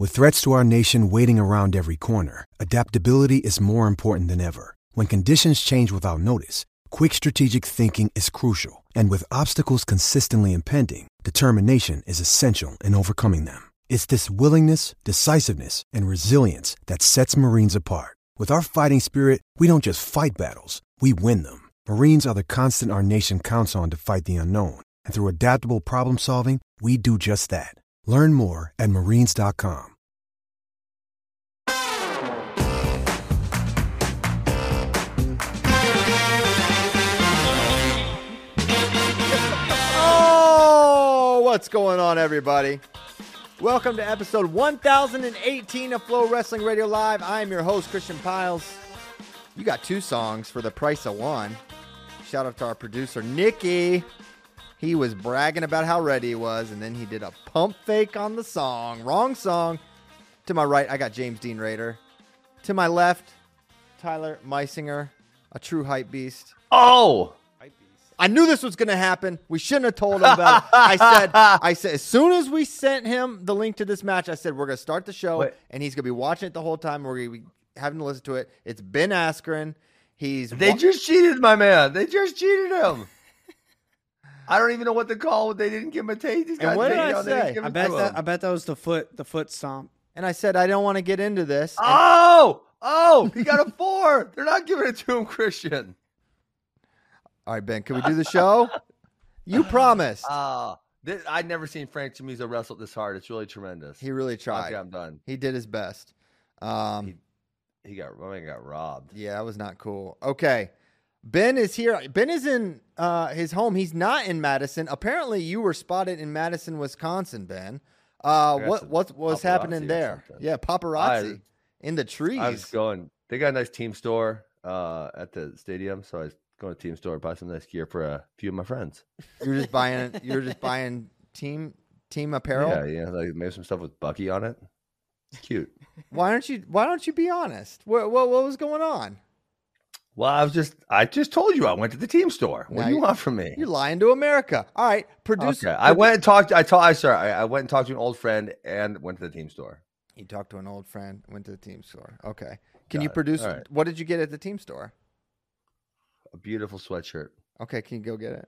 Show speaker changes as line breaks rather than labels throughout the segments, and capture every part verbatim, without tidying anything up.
With threats to our nation waiting around every corner, adaptability is more important than ever. When conditions change without notice, quick strategic thinking is crucial. And with obstacles consistently impending, determination is essential in overcoming them. It's this willingness, decisiveness, and resilience that sets Marines apart. With our fighting spirit, we don't just fight battles, we win them. Marines are the constant our nation counts on to fight the unknown. And through adaptable problem solving, we do just that. Learn more at marines dot com.
Oh, what's going on, everybody? Welcome to episode one thousand eighteen of Flow Wrestling Radio Live. I am your host, Christian Piles. You got two songs for the price of one. Shout out to our producer, Nikki. He was bragging about how ready he was, and then he did a pump fake on the song. Wrong song. To my right, I got James Dean Rader. To my left, Tyler Meisinger, a true hype beast.
Oh!
I knew this was going to happen. We shouldn't have told him about it. I said, I said, as soon as we sent him the link to this match, I said, we're going to start the show,
Wait. and
he's going to be watching it the whole time. We're going to be having to listen to it. It's Ben Askren. He's
They
wa-
just cheated, my man. They just cheated him. I don't even know what to call. They didn't give him a taste. He's got
And what did I
takedown. They
say?
didn't give
I
it
bet
to
that
him.
I bet that was the foot the foot stomp.
And I said, I don't want to get into this. And-
Oh! Oh! He got a four. They're not giving it to him, Christian.
All right, Ben, can we do the show? You promised.
Uh, this, I'd never seen Frank Chamizo wrestle this hard. It's really tremendous.
He really tried.
Okay, I'm done.
He did his best. Um,
He, he got, my man got robbed.
Yeah, that was not cool. Okay. Ben is here. Ben is in uh, his home. He's not in Madison. Apparently, you were spotted in Madison, Wisconsin, Ben. Uh,
got
what
some
what was
paparazzi
happening
or
there?
something.
Yeah, paparazzi
I-
in the trees.
I was going. They got a nice team store uh, at the stadium, so I was going to team store buy some nice gear for a few of my friends.
You're just buying. You're just buying team team apparel.
Yeah, yeah, like maybe some stuff with Bucky on it. It's cute.
Why don't you Why don't you be honest? What what what was going on?
Well, I was just. I just told you I went to the team store. What
Now
do you
you-
want from me?
You're lying to America. All right, producer.
Okay, I went and talked. I told. I sorry. I, I went and talked to an old friend and went to the team store.
You talked to an old friend. Went to the team store. Okay. Can
Got
you
it.
produce?
All right.
What did you get at the team store?
A beautiful sweatshirt.
Okay, can you go get it?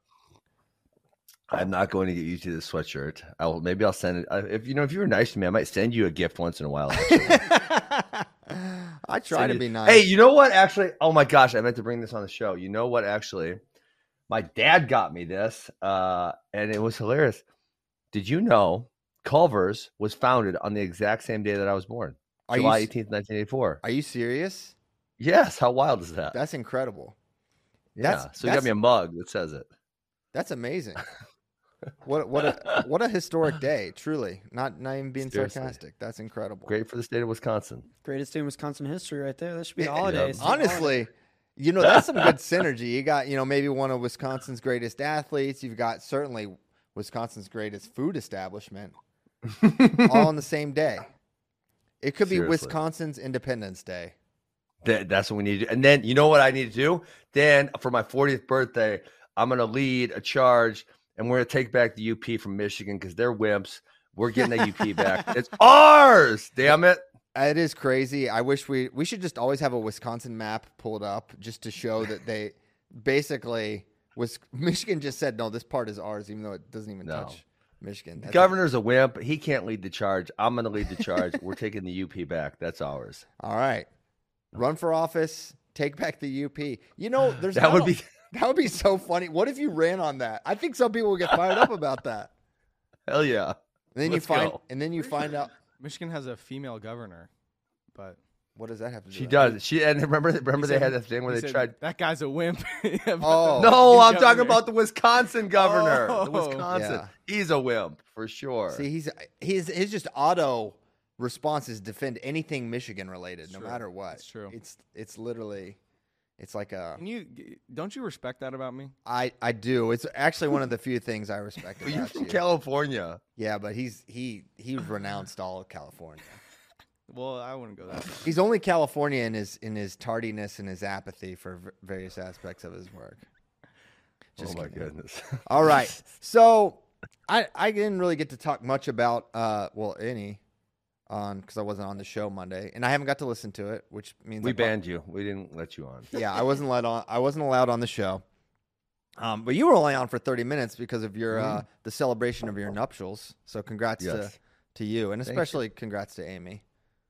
I'm not going to get you to this sweatshirt. I will. Maybe I'll send it. I- If you know, if you were nice to me, I might send you a gift once in a while. actually.
I try
Send
to
it-
be nice.
Hey, you know what? Actually, oh my gosh, I meant to bring this on the show. You know what? Actually, my dad got me this, uh, and it was hilarious. Did you know Culver's was founded on the exact same day that I was born,
Are you
July
s-
eighteenth, nineteen eighty-four?
Are you serious?
Yes. How wild is that?
That's incredible.
yeah.
that's-
So you got
that's-
me a mug that says it.
That's amazing. What what a what a historic day, truly. Not not even being
Seriously.
sarcastic. That's incredible.
Great for the state of Wisconsin.
Greatest day in Wisconsin history right there. That should be
Yeah,
holidays.
Honestly, you know, that's some good synergy. You got, you know, maybe one of Wisconsin's greatest athletes. You've got certainly Wisconsin's greatest food establishment all on the same day. It could be
Seriously.
Wisconsin's Independence Day.
That, that's what we need to do. And then you know what I need to do? Then for my fortieth birthday, I'm going to lead a charge and we're going to take back the U P from Michigan because they're wimps. We're getting that U P back. It's ours. Damn it.
It is crazy. I wish we we should just always have a Wisconsin map pulled up just to show that they basically was Michigan just said no, this part is ours, even though it doesn't even
No.
touch Michigan.
The
That's
governor's a wimp. He can't lead the charge. I'm going to lead the charge. We're taking the U P back. That's ours.
all right. Run for office, take back the U P. You know, there's
That
not
would
a-
be
that would be so funny. What if you ran on that? I think some people would get fired up about that.
hell yeah.
And then
Let's
you find
go.
and then you find out
Michigan has a female governor, but
what does that have to do?
She
with it?
does. She and remember remember
He
they
said-
had that thing where
he
they
said,
tried.
that guy's a wimp.
Oh.
No, I'm
Governor.
talking about the Wisconsin governor. The
Oh.
Wisconsin.
Yeah.
He's a wimp for sure.
See, he's his his just auto responses defend anything Michigan related, no
True.
matter what.
It's true.
It's it's literally it's like a
And you don't you respect that about me?
I I do. It's actually one of the few things I respect
But you're
about
from
you.
California.
Yeah, but he's he he renounced all of California.
Well, I wouldn't go that far.
He's only California in his in his tardiness and his apathy for v- various aspects of his work. Just
oh my
kidding.
goodness.
All right. So I I didn't really get to talk much about uh well any on because I wasn't on the show Monday, and I haven't got to listen to it, which means
We
I-
banned you. We didn't let you on.
Yeah, I wasn't let on. I wasn't allowed on the show. Um, but you were only on for thirty minutes because of your uh, the celebration of your nuptials. So congrats to
Yes.
to you, and
Thank
especially congrats to Amy.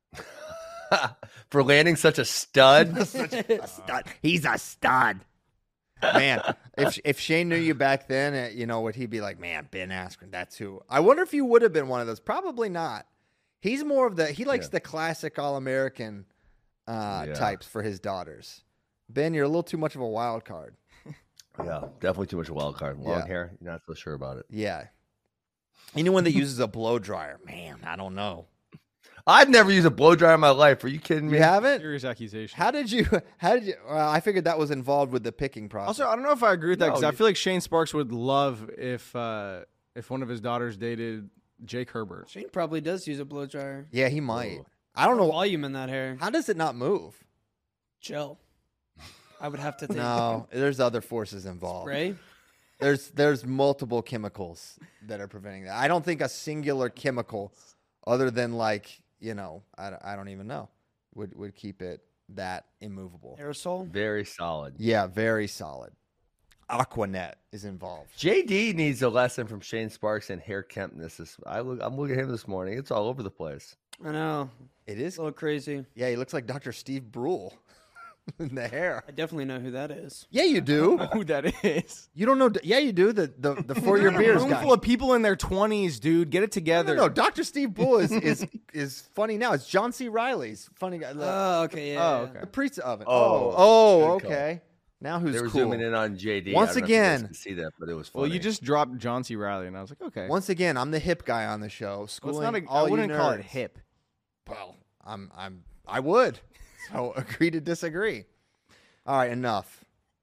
For landing such a stud.
A stud. He's a stud. Man, if if Shane knew you back then, uh, you know, would he be like, man, Ben Askren, that's who. I wonder if you would have been one of those. Probably not. He's more of the, he likes
Yeah.
the classic All-American uh,
Yeah.
types for his daughters. Ben, you're a little too much of a wild card.
Yeah, definitely too much of a wild card. Long
Yeah.
hair, you're not so sure about it.
Yeah. Anyone that uses a blow dryer, man, I don't know.
I've never used a blow dryer in my life. Are you kidding me?
You haven't?
Serious accusation.
How did you, how did you, well, I figured that was involved with the picking process.
Also, I don't know if I agree with that because
No,
I
you-
feel like Shane Sparks would love if uh, if one of his daughters dated Jake Herbert.
Shane probably does use a blow dryer.
Yeah, he might.
Ooh.
I don't know.
Volume in that hair.
How does it not move?
Gel. I would have to think.
No, there's other forces involved.
Spray?
There's there's multiple chemicals that are preventing that. I don't think a singular chemical, other than like you know, I, I don't even know, would would keep it that immovable.
Aerosol?
Very solid.
Yeah, very solid. Aquanet is involved.
J D needs a lesson from Shane Sparks and hair kempness. This, I look, I'm looking at him this morning. It's all over the place.
I know.
It
It's
is.
a little crazy.
Yeah, he looks like Doctor Steve Brule in the hair.
I definitely know who that is.
Yeah, you do.
Who that is?
You don't know? Yeah, you do. The the the for your beers
Room
guy.
full of people in their twenties, dude. Get it together.
No, no, Doctor Steve Brule is, is is funny now. It's John C. Riley's funny guy. The,
Oh, okay, yeah.
Oh,
yeah.
okay.
the priest oven.
Oh,
Oh, oh,
good call.
okay. Now who's
They were
cool?
zooming in on J D.
Once
I don't know if you guys
again-
could see that, but it was funny.
Well, you just dropped John C. Riley, and I was like, okay.
Once again, I'm the hip guy on the show.
Well,
Schooling
it's not a,
all
I
you
wouldn't call it
nerds.
hip.
Well, I'm I'm I would. So agree to disagree. All right, enough.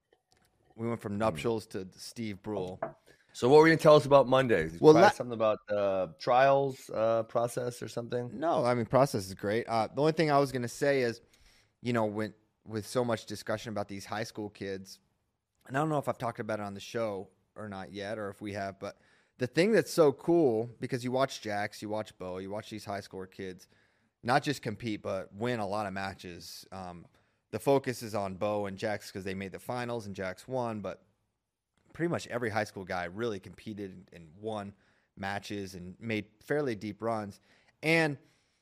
We went from nuptials to Steve Brule.
So what were you going to tell us about Monday?
Well,
Probably
la-
something about uh, trials uh, process or something?
No, I mean process is great. Uh, the only thing I was going to say is, you know, when with so much discussion about these high school kids, and I don't know if I've talked about it on the show or not yet, or if we have, but the thing that's so cool, because you watch Jax, you watch Bo, you watch these high schooler kids, not just compete, but win a lot of matches. Um, the focus is on Bo and Jax because they made the finals and Jax won, but pretty much every high school guy really competed and, and won matches and made fairly deep runs. And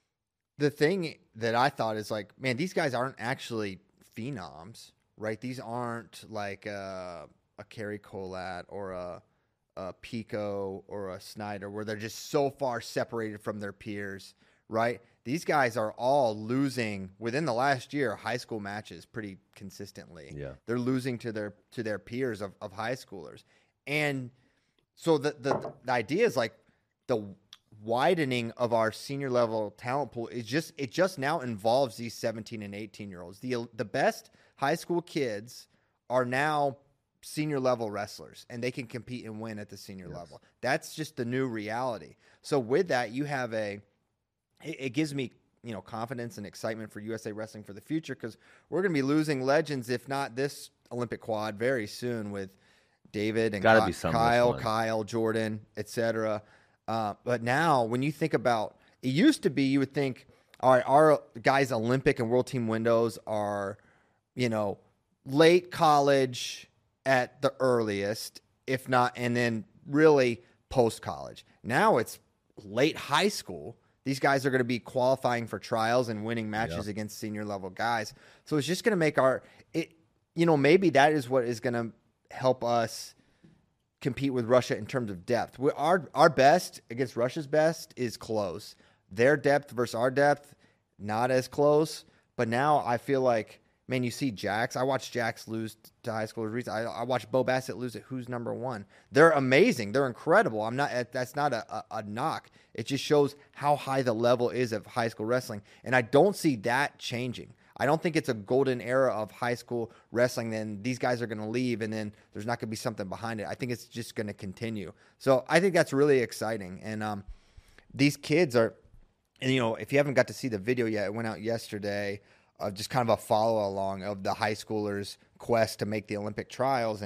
the thing that I thought is like, man, these guys aren't actually phenoms, right? These aren't like a, a Kerry Colat or a, a Pico or a Snyder where they're just so far separated from their peers, right? These guys are all losing within the last year high school matches pretty consistently.
Yeah.
They're losing to their to their peers of, of high schoolers. And so the, the the idea is like the widening of our senior level talent pool is just it just now involves these seventeen and eighteen year olds. The the best high school kids are now senior level wrestlers and they can compete and win at the senior
Yes.
level. That's just the new reality. So with that, you have a it, it gives me, you know, confidence and excitement for U S A Wrestling for the future because we're going to be losing legends, if not this Olympic quad, very soon with David and
Gotta
Ky-
be some this
Kyle,
one.
Kyle, Jordan, et cetera. Uh, but now, when you think about, it used to be you would think, all right, our guys' Olympic and World Team windows are, you know, late college at the earliest, if not, and then really post college. Now it's late high school. These guys are going to be qualifying for trials and winning matches
Yeah.
against senior level guys. So it's just going to make our, it, you know, maybe that is what is going to help us compete with Russia in terms of depth. We, our our best against Russia's best is close. Their depth versus our depth, not as close. But now I feel like, man, you see Jax. I watched Jax lose to high schoolers. I, I watched Bo Bassett lose at Who's Number One. They're amazing. They're incredible. I'm not. That's not a, a, a knock. It just shows how high the level is of high school wrestling, and I don't see that changing. I don't think it's a golden era of high school wrestling. Then these guys are going to leave, and then there's not going to be something behind it. I think it's just going to continue. So I think that's really exciting. And um, these kids are, and you know, if you haven't got to see the video yet, it went out yesterday. Of just kind of a follow along of the high schoolers' quest to make the Olympic trials, and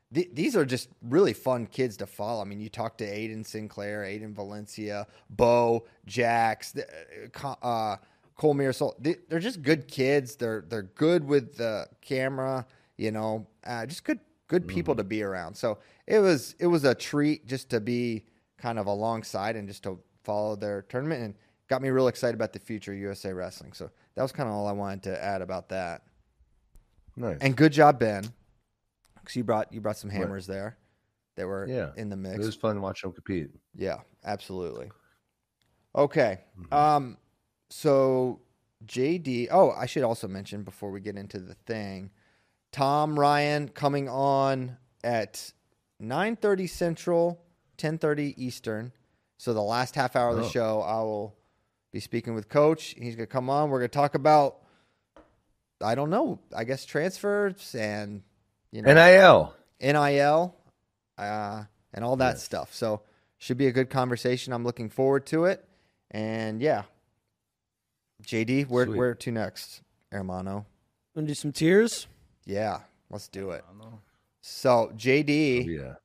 th- these are just really fun kids to follow. I mean, you talk to Aiden Sinclair, Aiden Valencia, Bo, Jax, th- uh, Cole Mearsall. They, they're just good kids. They're they're good with the camera. You know, uh, just good good people mm-hmm. to be around. So it was it was a treat just to be kind of alongside and just to follow their tournament, and got me real excited about the future of U S A Wrestling. So that was kind of all I wanted to add about that.
Nice.
And good job, Ben, because you brought you brought some hammers right. there that were
yeah.
in the mix.
It was fun watching them compete.
Yeah, absolutely. Okay. Mm-hmm. Um. So J D. Oh, I should also mention before we get into the thing, Tom Ryan coming on at nine thirty Central, ten thirty Eastern. So the last half hour of the oh. show, I will be speaking with Coach. He's going to come on. We're going to talk about, I don't know, I guess transfers and, you know,
N I L.
N I L, uh, and all that
yes.
stuff. So should be a good conversation. I'm looking forward to it. And, yeah. J D, where, where to next, hermano?
Want to do some tiers?
Yeah, let's do it. So, J D
oh,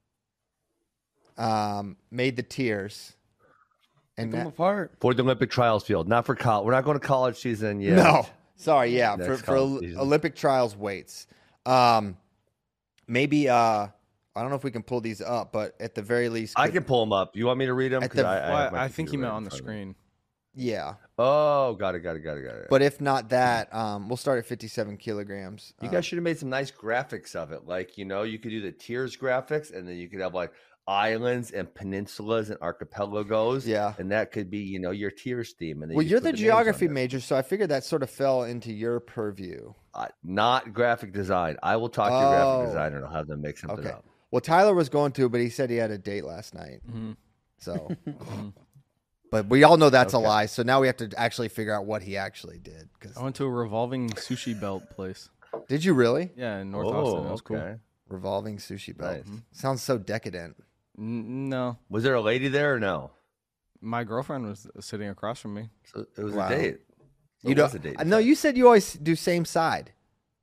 yeah. um, made the tiers.
And them apart.
For the Olympic trials field, not for college. We're not going to college season yet.
No, sorry, yeah,
Next
for, for Olympic trials weights. Um, maybe uh, I don't know if we can pull these up, but at the very least,
I can pull them up. You want me to read them?
The,
I,
I, well, I, I think you meant on the screen.
Yeah.
Oh, got it, got it, got it, got it.
But if not that, um, we'll start at fifty-seven kilograms.
You
um,
guys should have made some nice graphics of it. Like, you know, you could do the tiers graphics, and then you could have like islands and peninsulas and archipelagos.
Yeah.
And that could be, you know, your tiers theme. And
well, you're the, the geography major, so I figured that sort of fell into your purview.
Uh, not graphic design. I will talk to your
oh.
graphic designer and I'll have them make something
okay.
up.
Well, Tyler was going to, but he said he had a date last night.
Mm-hmm.
So, but we all know that's
okay.
a lie. So now we have to actually figure out what he actually did. Cause
I went to a revolving sushi belt place.
Did you really?
Yeah, in North
oh,
Austin. It was
okay.
cool.
Revolving sushi belt.
Nice.
Sounds so decadent.
N- no.
Was there a lady there or no?
My girlfriend was sitting across from me.
So it was
Wow.
a date. So
You
it
don't.
was a date.
I know you said you always do same side.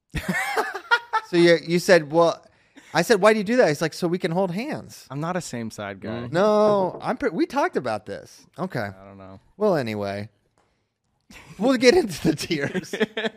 So you you said, well, I said, why do you do that? He's like, so we can hold hands.
I'm not a same side guy.
Mm.
No, I'm. Pre- we talked about this. Okay.
I don't know.
Well, anyway, we'll get into the tiers.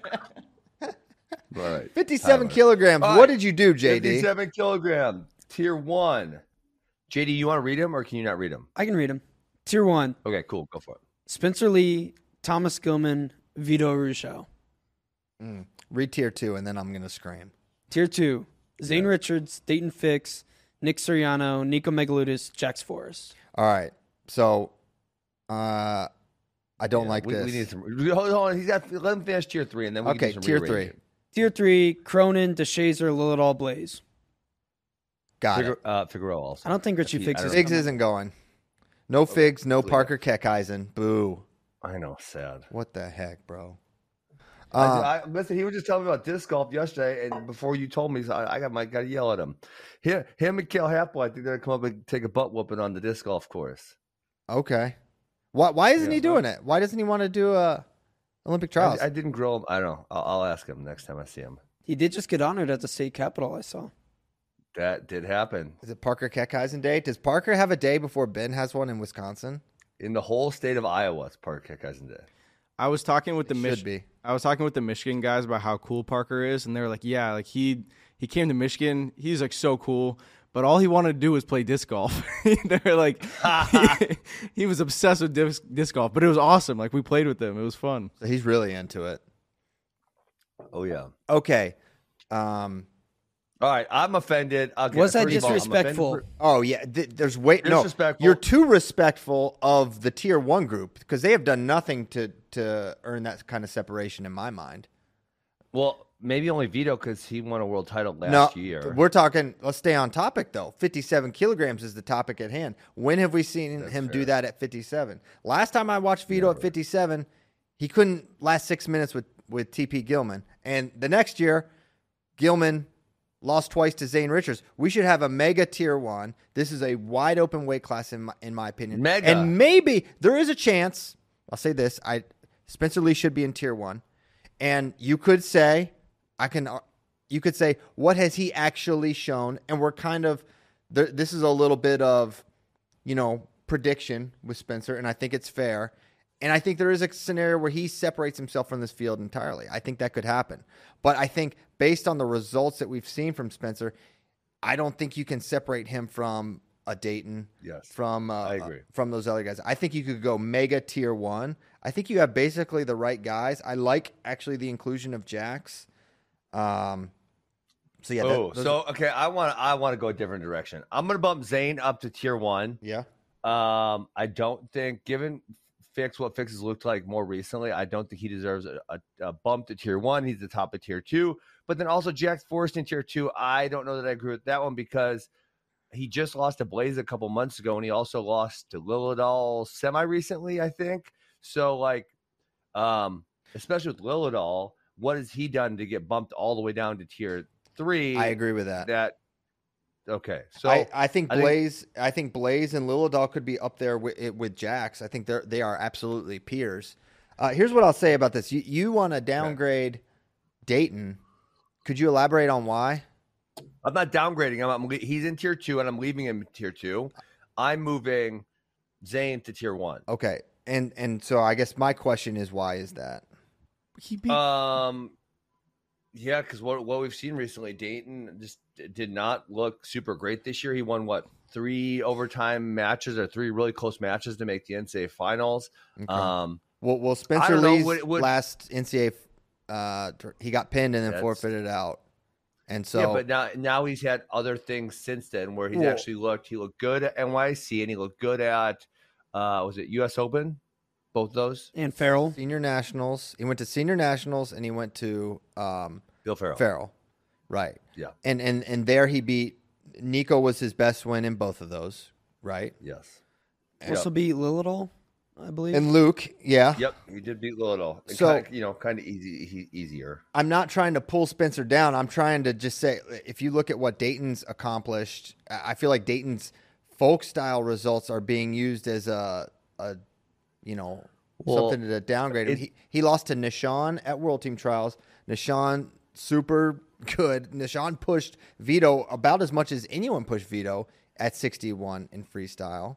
All right.
fifty-seven
Tyler.
kilograms.
All
What
right.
did you do, J D?
fifty-seven kilogram. Tier one. J D, you want to read him or can you not read him?
I can read them. Tier one.
Okay, cool. Go for it.
Spencer Lee, Thomas Gilman, Vito Russo.
Mm. Read tier two, and then I'm gonna scream.
Tier two. Zane
Yeah.
Richards, Dayton Fix, Nick Soriano, Nico Megaludis, Jax Forrest.
All right. So, uh, I don't
Yeah,
like
we,
this.
We need some. Hold on. He's got. Let him finish tier three, and then we
Okay,
can do some
tier
rearranging.
three.
Tier three, Cronin, DeShazer, Lilidal, Blaze.
Got
Figur-
it.
uh, Figueroa also.
I don't think Richie
He-
Fix
I
is
don't
Figs
coming.
isn't going. No Figs. No
Leave
Parker Keckeisen. Boo.
I know. Sad.
What the heck, bro?
I,
Uh,
I, listen, he was just telling me about disc golf yesterday, and before you told me, so I, I got my got to yell at him. Him, him and Cale Happel, I think they're gonna come up and take a butt whooping on the disc golf course.
okay. Why? Why isn't
Yeah,
he doing it? Why doesn't he want to do uh, Olympic trials?
I, I didn't grill him. I don't know. I'll, I'll ask him next time I see him.
He did just get honored at the state capitol, I saw.
That did happen
Is it Parker Keckeisen Day? Does Parker have a day before Ben has one in Wisconsin?
in the whole state of Iowa. It's Park Keckeisen Day.
I was talking with the
It
Mich-
should be.
I was talking with the Michigan guys about how cool Parker is, and they were like, "Yeah, like he he came to Michigan. He's like so cool, but all he wanted to do was play disc golf." They were like, he, he was obsessed with disc, disc golf, but it was awesome. Like we played with him, it was fun.
So he's really into it.
Oh yeah.
Okay. Um.
All right. I'm offended. I'll get
Was that
first of all, I'm
disrespectful?
offended
Oh yeah. Th- there's wait. No,
Disrespectful.
you're too respectful of the tier one group because they have done nothing to to earn that kind of separation in my mind.
for- Well, maybe only Vito because he won a world title last
no,
year.
we're talking. Let's stay on topic though. fifty-seven kilograms is the topic at hand. When have we seen
That's
him
fair.
do that at fifty-seven? Last time I watched Vito at fifty-seven, he couldn't last six minutes with with T P Gilman, and the next year, Gilman lost twice to Zane Richards. We should have a mega tier one. This is a wide open weight class in my, in my opinion.
Mega.
And maybe there is a chance. I'll say this: I Spencer Lee should be in tier one, and you could say I can you could say, what has he actually shown? And we're kind of, th- this is a little bit of, you know, prediction with Spencer, and I think it's fair. And I think there is a scenario where he separates himself from this field entirely. I think that could happen. But I think based on the results that we've seen from Spencer, I don't think you can separate him from a Dayton,
Yes,
from uh,
I agree.
from those other guys. I think you could go mega tier one. I think you have basically the right guys. I like actually the inclusion of Jax. Um, so yeah.
Oh,
that, those
so
are-
okay, I want I want to go a different direction. I'm gonna bump Zane up to tier one.
yeah.
Um, I don't think, given Fix what Fix has looked like more recently, I don't think he deserves a, a, a bump to tier one. He's the top of tier two. But then also Jax Forrest in tier two. I don't know that I agree with that one because he just lost to Blaze a couple months ago, and he also lost to Lilidal semi recently, I think. So, like, um, especially with Lilidal, what has he done to get bumped all the way down to tier three?
I agree with that.
That okay. So
I, I think
I think-
Blaze, I think Blaze and Lilidal could be up there with with Jax. I think they're they are absolutely peers. Uh, here's what I'll say about this: you you want to downgrade Dayton? Could you elaborate on why?
I'm not downgrading him. I'm le- he's in tier two, and I'm leaving him in tier two. I'm moving Zane to tier one.
Okay, and and so I guess my question is, why is that?
He beat
Um, yeah, because what what we've seen recently, Dayton just d- did not look super great this year. He won what three overtime matches or three really close matches to make the N C A A finals.
Okay.
Um,
well, well,
I
Spencer
don't know,
Lee's
would- would-
last N C A A, uh, he got pinned and then
That's-
forfeited out, and so
yeah, but now now he's had other things since then where he's
Well-
actually looked. He looked good at N Y C, and he looked good at uh, was it U S Open? Both those.
And Farrell.
senior nationals. He went to senior nationals and he went to um,
Bill Farrell.
Farrell, right?
Yeah.
And and and there he beat Nico was his best win in both of those, right?
Yes.
Also beat Lilidal, I believe.
And Luke, yeah.
Yep. He did beat Lilidal.
So-
So you know, kind of easy, he, easier.
I'm not trying to pull Spencer down. I'm trying to just say, if you look at what Dayton's accomplished, I I feel like Dayton's folk style results are being used as a, a you know,
Well,
something to downgrade him.
it-
He, he lost to Nishan at World Team Trials. Nishan, super good. Nishan pushed Vito about as much as anyone pushed Vito at sixty-one in freestyle.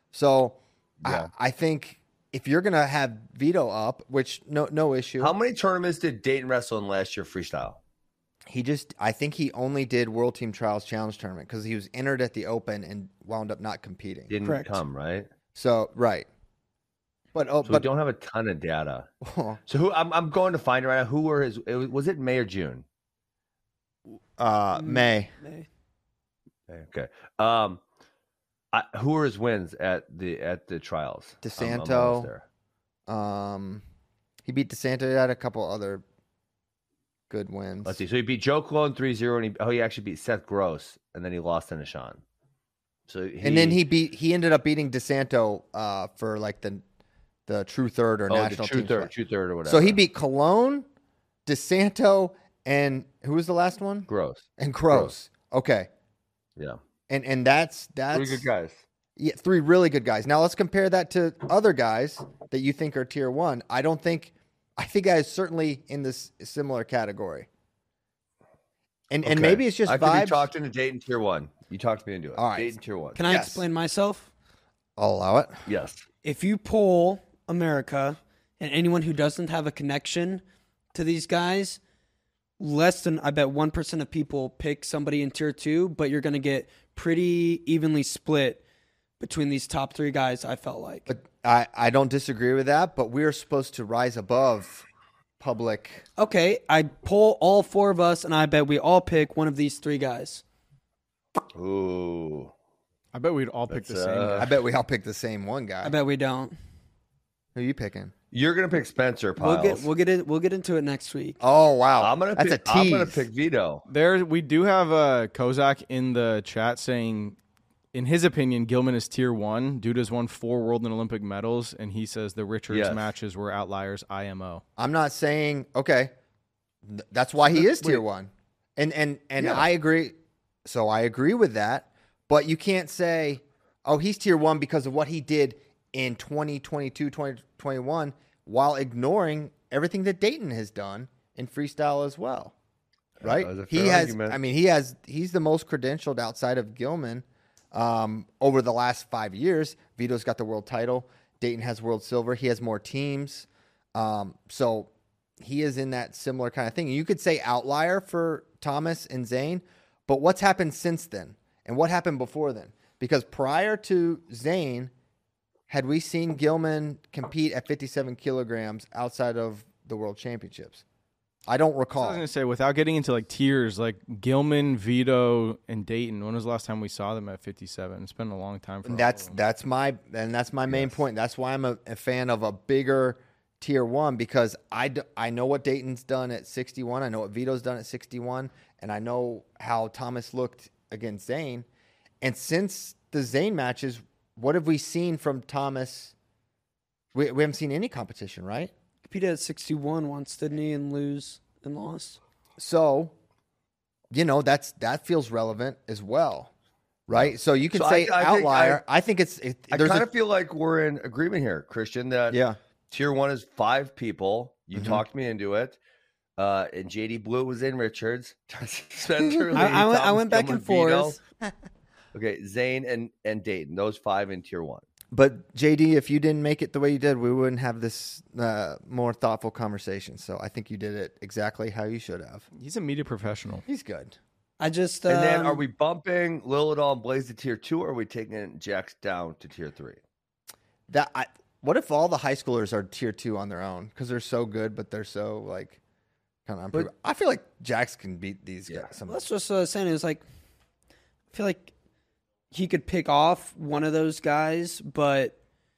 So
Yeah.
I, I think if you're going to have Vito up, which no no issue.
How many tournaments did Dayton wrestle in last year freestyle?
He just, I think he only did World Team Trials Challenge Tournament because he was entered at the Open and wound up not competing.
Didn't
Correct.
come, right?
So, right. But, oh,
So we
but,
don't have a ton of data. So who I'm I'm going to find right now. Who were his? It was, was it May or June?
uh, May.
May.
Okay. Um, I, who were his wins at the at the trials? I'm- I'm almost
DeSanto.
there.
Um, he beat DeSanto. He had a couple other good wins.
Let's see. So he beat Joe Clone three zero, and he oh he actually beat Seth Gross, and then he lost to Nishan. So he,
And then he beat, he ended up beating DeSanto uh, for like the the true third or
oh,
national
the true
team.
third,
slot.
true third or whatever.
So he beat Cologne, DeSanto, and who was the last one?
Gross.
And Gross. Okay.
Yeah,
And and that's that's
three good guys.
Yeah, three really good guys. Now let's compare that to other guys that you think are tier one. I don't think. I think I is certainly in this similar category. And and
Okay.
maybe it's just
I could
vibes.
be talked into Dayton tier one. You talked me into it.
All right.
Dayton tier one.
Can I
Yes.
explain myself?
I'll allow it.
Yes.
If you poll America and anyone who doesn't have a connection to these guys, less than, I bet, one percent of people pick somebody in tier two, but you're going to get pretty evenly split between these top three guys, I felt like.
But I I don't disagree with that. But we're supposed to rise above public.
Okay, I poll all four of us, and I bet we all pick one of these three guys.
Ooh.
I bet we'd all pick the
That's,
same.
uh,
guy.
I bet we all pick the same one guy.
I bet we don't.
Who are you picking?
You're gonna pick Spencer Piles.
We'll get we'll get it. We'll get into it next week.
Oh wow,
I'm gonna
that's
pick,
a tease.
I'm gonna pick Vito.
There, we do have uh, Kozak in the chat saying, in his opinion, Gilman is tier one. Dude has won four world and Olympic medals, and he says the Richards
Yes.
matches were outliers. I M O.
I'm not saying okay. Th- That's why he is tier
Wait.
one, and and and
Yeah.
I agree. So I agree with that, but you can't say, oh, he's tier one because of what he did in twenty twenty-two, twenty twenty-one, while ignoring everything that Dayton has done in freestyle as well. right?
That was a
He
fair
has.
argument.
I mean, he has. He's the most credentialed outside of Gilman um, over the last five years. Vito's got the world title. Dayton has world silver. He has more teams. Um, so he is in that similar kind of thing. You could say outlier for Thomas and Zane, but what's happened since then? And what happened before then? Because prior to Zane, had we seen Gilman compete at fifty-seven kilograms outside of the world championships? I don't
I
recall.
was gonna say, without getting into like tiers, like Gilman, Vito, and Dayton. When was the last time we saw them at fifty-seven? It's been a long time. For
And
all
that's
of them.
that's my and that's my main
Yes.
point. That's why I'm a, a fan of a bigger tier one, because I, d- I know what Dayton's done at sixty-one. I know what Vito's done at sixty-one, and I know how Thomas looked against Zane. And since the Zane matches, what have we seen from Thomas? We we haven't seen any competition, right?
Competed at sixty-one once, didn't he, and lose and lost?
So, you know, that's that feels relevant as well, right? So you can
So
say
I- I think
outlier. I, think it's it,
I
there's
kind
a-
of feel like we're in agreement here, Christian, that
yeah.
tier one is five people. You
Mhm.
talked me into it. Uh, and J D Blue was in Richards. Spencer Lee,
I, I went, I
Thomas
went back
Gilman,
and forth.
Vito. Okay, Zane and, and Dayton, those five in tier one.
But J D, if you didn't make it the way you did, we wouldn't have this uh, more thoughtful conversation. So I think you did it exactly how you should have.
He's a media professional.
He's good.
I just
And then are
um,
we bumping Lilidol and Blaze to tier two, or are we taking Jax down to tier three?
That I, what if all the high schoolers are tier two on their own because they're so good, but they're so like kind of unproven? I feel like Jax can beat these
Yeah.
guys. Some
That's just what I was saying. It was like, I feel like he could pick off one of those guys, but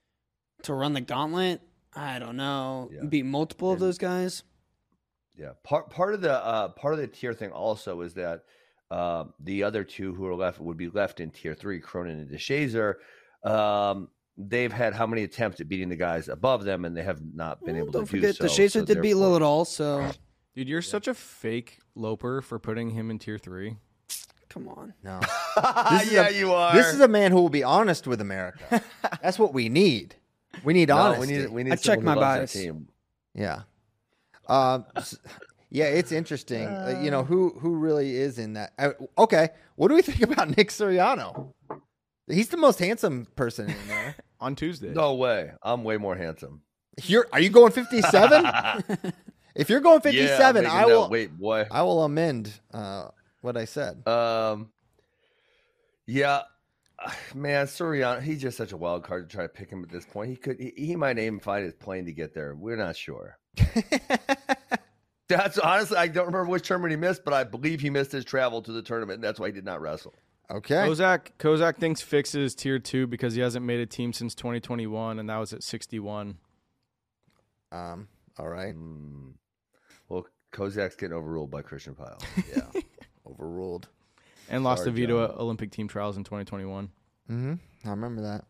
to run the gauntlet, I don't know.
Yeah.
Beat multiple of
And-
those guys.
Yeah, part part of the uh, part of the tier thing also is that uh, the other two who are left would be left in tier three, Cronin and DeShazer. Um, they've had how many attempts at beating the guys above them, and they have not been
Well,
able
don't
to
forget,
do so.
the Shazer
so
did beat
therefore-
Lilidol, so
Dude, you're such a fake loper for putting him in tier three.
come on.
no.
yeah,
is a-
you are.
This is a man who will be honest with America. That's what we need. We need
No,
honesty.
we need we need
I check
someone who
my
loves
bias.
that team.
Yeah. Um, s- yeah, it's interesting. Uh, you know, who who really is in that? Uh, okay, what do we think about Nick Soriano? He's the most handsome person in there.
On Tuesday.
No way, I'm way more handsome.
You're, are you going fifty-seven? If you're going fifty-seven,
Yeah, I'm
I
making
will
that weight, boy.
I will amend uh, what I said.
Um, yeah, man, Soriano, he's just such a wild card to try to pick him at this point. He could, he, he might even find his plane to get there. We're not sure. That's honestly, I don't remember which tournament he missed, but I believe he missed his travel to the tournament, and that's why he did not wrestle.
Okay.
Kozak Kozak thinks Fix is tier two because he hasn't made a team since twenty twenty-one, and that was at sixty-one.
Um. All right.
Hmm. Well, Kozak's getting overruled by Christian Pyle.
Yeah. Overruled.
And lost
Sorry,
to Vito
John.
at Olympic team trials in twenty twenty-one.
Mm-hmm. I remember that.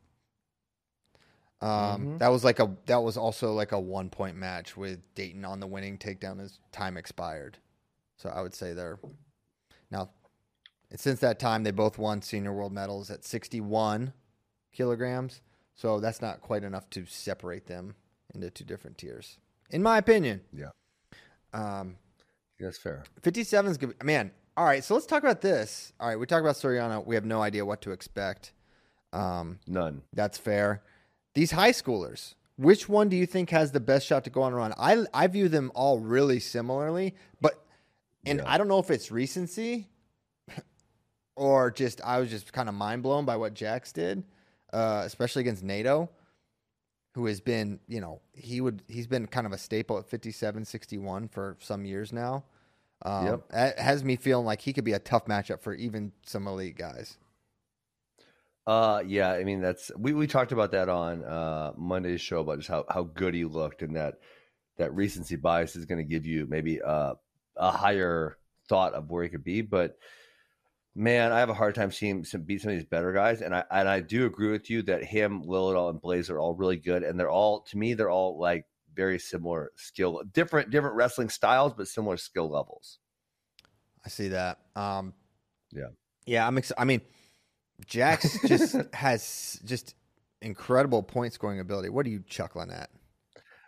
Um,
Mhm.
that was like a that was also like a one point match with Dayton on the winning takedown as time expired. So I would say they're now. And since that time, they both won senior world medals at sixty-one kilograms. So that's not quite enough to separate them into two different tiers, in my opinion.
Yeah.
Um,
That's fair.
fifty-seven is good. Man, all right. So let's talk about this. All right, we talked about Soriano. We have no idea what to expect. Um,
None.
that's fair. These high schoolers, which one do you think has the best shot to go on a run? I I view them all really similarly, but and
Yeah.
I don't know if it's recency or just I was just kind of mind blown by what Jax did, uh, especially against NATO, who has been, you know, he would he's been kind of a staple at fifty-seven, sixty-one for some years now. Um,
Yep.
That has me feeling like he could be a tough matchup for even some elite guys.
Uh, yeah, I mean that's we, we talked about that on uh Monday's show about just how, how good he looked, and that that recency bias is going to give you maybe uh, a higher thought of where he could be. But man, I have a hard time seeing some beat some of these better guys, and I and I do agree with you that him, Lilidol, and Blaze are all really good, and they're all to me they're all like very similar skill, different different wrestling styles, but similar skill levels.
I see that. Um,
Yeah.
Yeah, I'm excited. I mean, Jax just has just incredible point scoring ability. What are you chuckling at?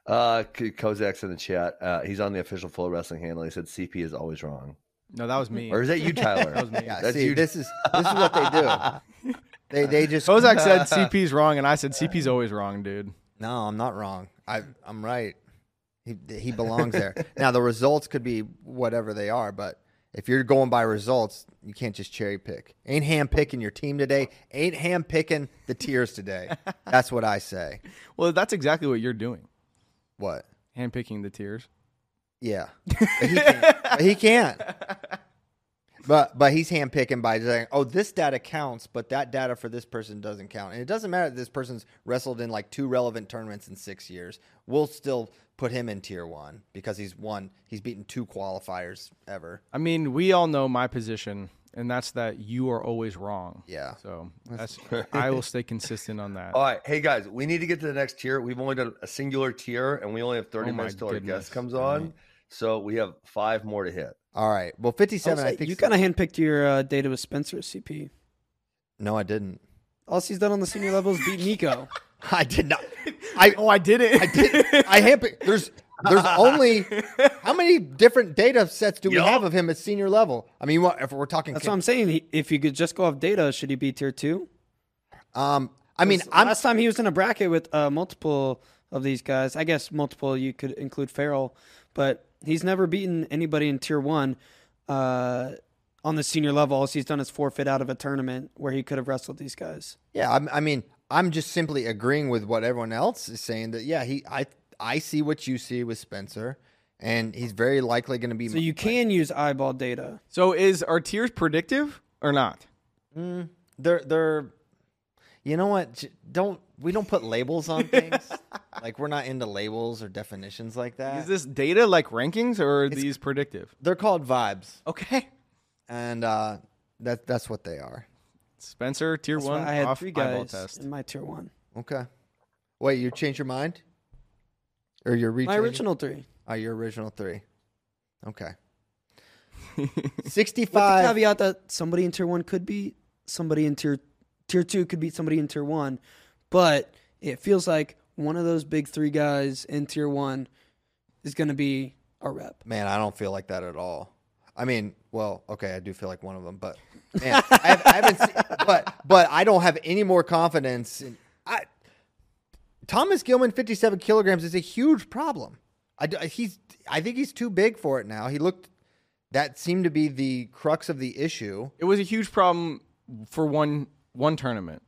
Uh, K- Kozak's in the chat. Uh, he's on the official Flow Wrestling handle. He said C P is always wrong.
No, that was me.
Or is that you, Tyler?
That was me.
Yeah,
That's
see,
you.
this is this is what they do. They they just
Kozak said C P's wrong, and I said C P's always wrong, dude.
No, I'm not wrong. I I'm right. He he belongs there. Now the results could be whatever they are, but if you're going by results, you can't just cherry pick. Ain't hand picking your team today. Ain't hand picking the tiers today. That's what I say.
Well, that's exactly what you're doing.
What?
Handpicking the tiers.
Yeah, but he can't. But he can't. But but he's handpicking by saying, "Oh, this data counts, but that data for this person doesn't count." And it doesn't matter that this person's wrestled in like two relevant tournaments in six years. We'll still put him in tier one because he's won. He's beaten two qualifiers ever.
I mean, we all know my position, and that's that you are always wrong.
Yeah.
So that's I will stay consistent on that.
All right, hey guys, we need to get to the next tier. We've only done a singular tier, and we only have thirty
Oh my
minutes till our
goodness.
guest comes on. So we have five more to hit.
All right. Well, fifty-seven. I think
you kind of handpicked your uh, data with Spencer, C P.
No, I didn't.
All he's done on the senior level is beat Nico.
I did not. I
Oh, I did it.
I did. I handpicked. There's there's only how many different data sets do we
Yup.
have of him at senior level? I mean, what, if we're talking,
That's what I'm saying. He, if you could just go off data, should he be tier two?
um, I mean,
'Cause
I'm
last time he was in a bracket with uh, multiple of these guys. I guess multiple. You could include Farrell, but he's never beaten anybody in tier one uh, on the senior level. All he's done is forfeit out of a tournament where he could have wrestled these guys.
yeah. I'm, I mean, I'm just simply agreeing with what everyone else is saying. That yeah, he I I see what you see with Spencer, and he's very likely going to be.
So you can use eyeball data.
So is our tiers predictive or not?
Mm, they're they're. You know what? J- Don't we don't put labels on things? Like we're not into labels or definitions like that.
Is this data like rankings or are these predictive?
They're called vibes,
Okay.
and uh, that that's what they are.
Spencer, tier
That's
one,
why I had
off
three
eyeball
guys
test.
in my tier one.
Okay. Wait, you changed your mind, or your
My original three.
Oh, your original three. Okay.
With the
Sixty-five.
caveat that somebody in tier one could beat somebody in tier tier two could beat somebody in tier one, but it feels like one of those big three guys in tier one is going to be a rep.
Man, I don't feel like that at all. I mean, well, okay, I do feel like one of them, but man, I, have, I haven't. Seen, but but I don't have any more confidence in. I Thomas Gilman, fifty-seven kilograms, is a huge problem. I d- he's. I think he's too big for it now. He looked. That seemed to be the crux of the issue.
It was a huge problem for one one tournament.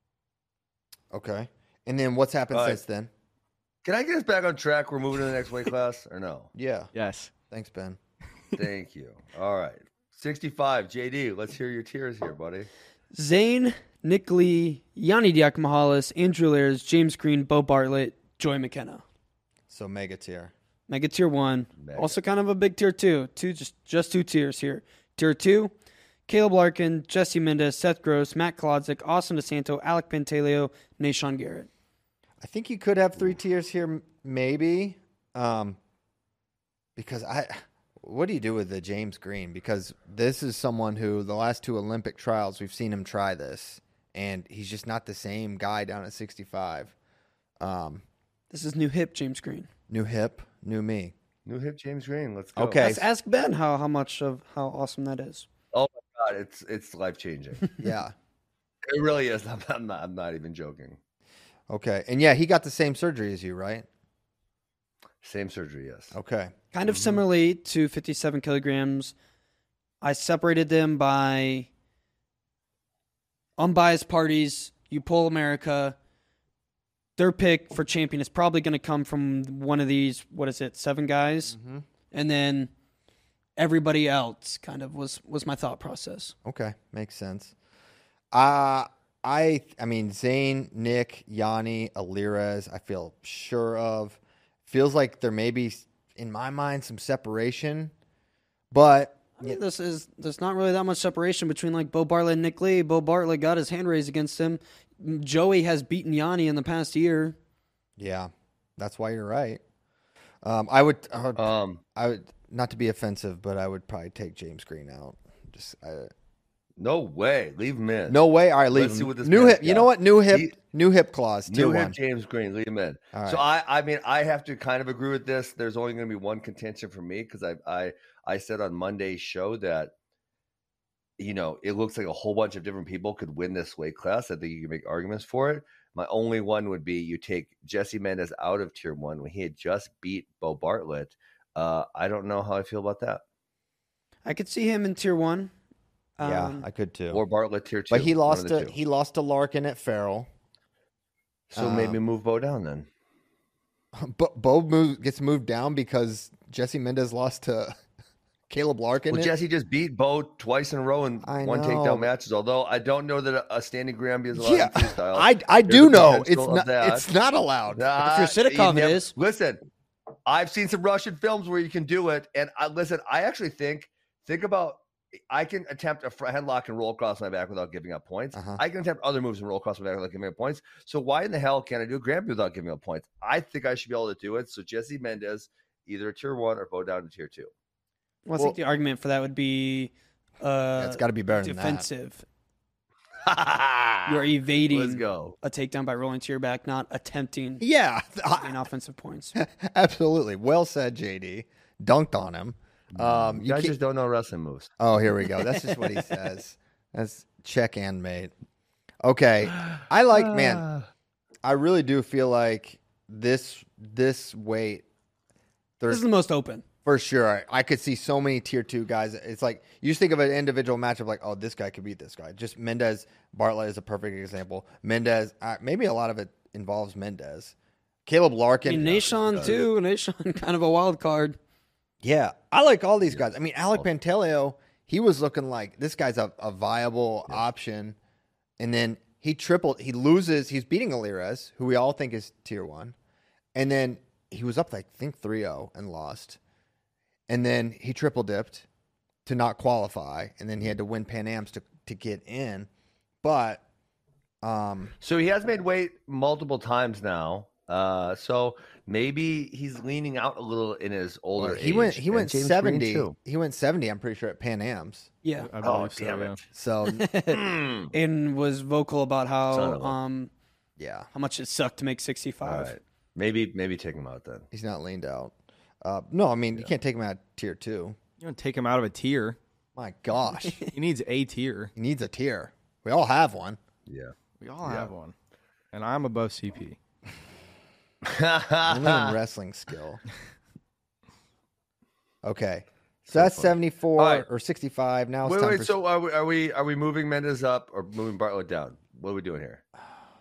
Okay, and then what's happened
All right.
since then?
Can I get us back on track? We're moving to the next weight class, or no?
Yeah.
Yes.
Thanks, Ben.
Thank you. All right, sixty-five. J D, let's hear your tiers here, buddy.
Zane, Nick Lee, Yanni Diakomahalis, Andrew Lairs, James Green, Bo Bartlett, Joy McKenna.
So mega tier.
Mega tier one.
Mega.
Also kind of a big tier two. Two just just two tiers here. Tier two, Caleb Larkin, Jesse Mendez, Seth Gross, Matt Klodzik, Austin DeSanto, Alec Pantaleo, Nashawn Garrett.
I think you could have three tiers here, m- maybe, um, because I. What do you do with the James Green? Because this is someone who the last two Olympic trials we've seen him try this, and he's just not the same guy down at sixty-five. Um,
This is new hip James Green.
new hip, new me.
New hip James Green. Let's go.
Okay.
Let's ask Ben how, how much of how awesome that is.
Oh my God, it's it's life changing.
Yeah.
It really is. I'm, I'm not. I'm not even joking.
Okay. And yeah, he got the same surgery as you, right?
Same surgery, yes.
Okay.
Kind of similarly to fifty-seven kilograms, I separated them by unbiased parties. You poll America. Their pick for champion is probably going to come from one of these, what is it, seven guys?
Mm-hmm.
And then everybody else kind of was, was my thought process.
Okay. Makes sense. Uh, I I mean, Zane, Nick, Yanni, Alirez, I feel sure of. Feels like there may be, in my mind, some separation. But
I mean, this is there's not really that much separation between like Bo Bartlett and Nick Lee. Bo Bartlett got his hand raised against him. Joey has beaten Yanni in the past year.
yeah, that's why you're right. Um, I would, I would,
Um,
I would not to be offensive, but I would probably take James Green out. Just I,
No way. Leave him in.
No way. All right, leave
Let's
him.
see what this
new
man's
hip. You
got.
know what? New hip.
He-
new hip clause. Tier
New hip
one.
James Green. Leave him in.
All
So
right.
I, I mean, I have to kind of agree with this. There's only going to be one contention for me because I, I, I said on Monday's show that, you know, it looks like a whole bunch of different people could win this weight class. I think you can make arguments for it. My only one would be you take Jesse Mendez out of tier one when he had just beat Bo Bartlett. Uh, I don't know how I feel about that.
I could see him in tier one.
Yeah,
Um,
I could too.
Or Bartlett tier two.
but he
one of
lost
the
to
two.
he lost to Larkin at Farrell.
So maybe
um,
move Bo down then.
But Bo move, gets moved down because Jesse Mendez lost to Caleb Larkin.
Well, Jesse just beat Bo twice in a row in
I
one
know.
takedown matches. Although I don't know that a, a standing Granby is allowed
yeah,
in freestyle.
I I
There's
do
a
know it's
potential of
not
that.
it's not allowed.
Nah,
If you're Sidakov,
you
it
never-
is.
Listen, I've seen some Russian films where you can do it, and I listen. I actually think think about. I can attempt a front headlock and roll across my back without giving up points.
Uh-huh.
I can attempt other moves and roll across my back without giving up points. So why in the hell can't I do a Granby without giving up points? I think I should be able to do it. So Jesse Mendez, either tier one or go down to tier two.
well, I
Well-
think the argument for that would be uh,
Yeah, it's got to be better than that.
defensive.
You're
You're evading
Let's go.
a takedown by rolling to your back, not attempting
Yeah,
to gain offensive points.
absolutely. Well said, J D. Dunked on him. Um,
You
you
guys
can't-
just don't know wrestling moves.
Oh, here we go. That's just what he says. That's check and mate. Okay. I like, man, I really do feel like this this weight,
This
there's
is the most open.
for sure. I could see so many tier two guys. It's like you just think of an individual matchup like, oh, this guy could beat this guy. Just Mendez Bartlett is a perfect example. Mendez, uh, maybe a lot of it involves Mendez. Caleb
I
Larkin.
mean, Nashon too. Nashon kind of a wild card.
Yeah, I like all these guys. I mean, Alec Pantaleo, he was looking like this guy's a, a viable option. And then he tripled. He loses. He's beating Alirez, who we all think is tier one. And then he was up, I think, three oh and lost. And then he triple dipped to not qualify. And then he had to win Pan Ams to, to get in. But um,
So he has made weight multiple times now. Uh, so maybe he's leaning out a little in his older
he
age.
went he
And
went
James Green,
seventy.
too.
He went seventy, I'm pretty sure, at Pan Ams.
Yeah,
I
Oh,
believe so,
damn
yeah.
it.
So,
Mm.
and was vocal about
Son
how
of a-
um
yeah,
how much it sucked to make
All
sixty-five.
right. Maybe maybe take him out then.
he's not leaned out. Uh, no, I mean, you can't take him out tier two.
You don't take him out of a tier.
My gosh.
He needs a tier.
He needs a tier. We all have one.
Yeah.
We all have one. And I'm above C P.
Only in wrestling skill. Okay. So, that's
funny.
seventy-four
All right.
or sixty-five. Now it's
Wait,
time
wait.
for
So are we are we are we moving Mendez up or moving Bartlett down? What are we doing here?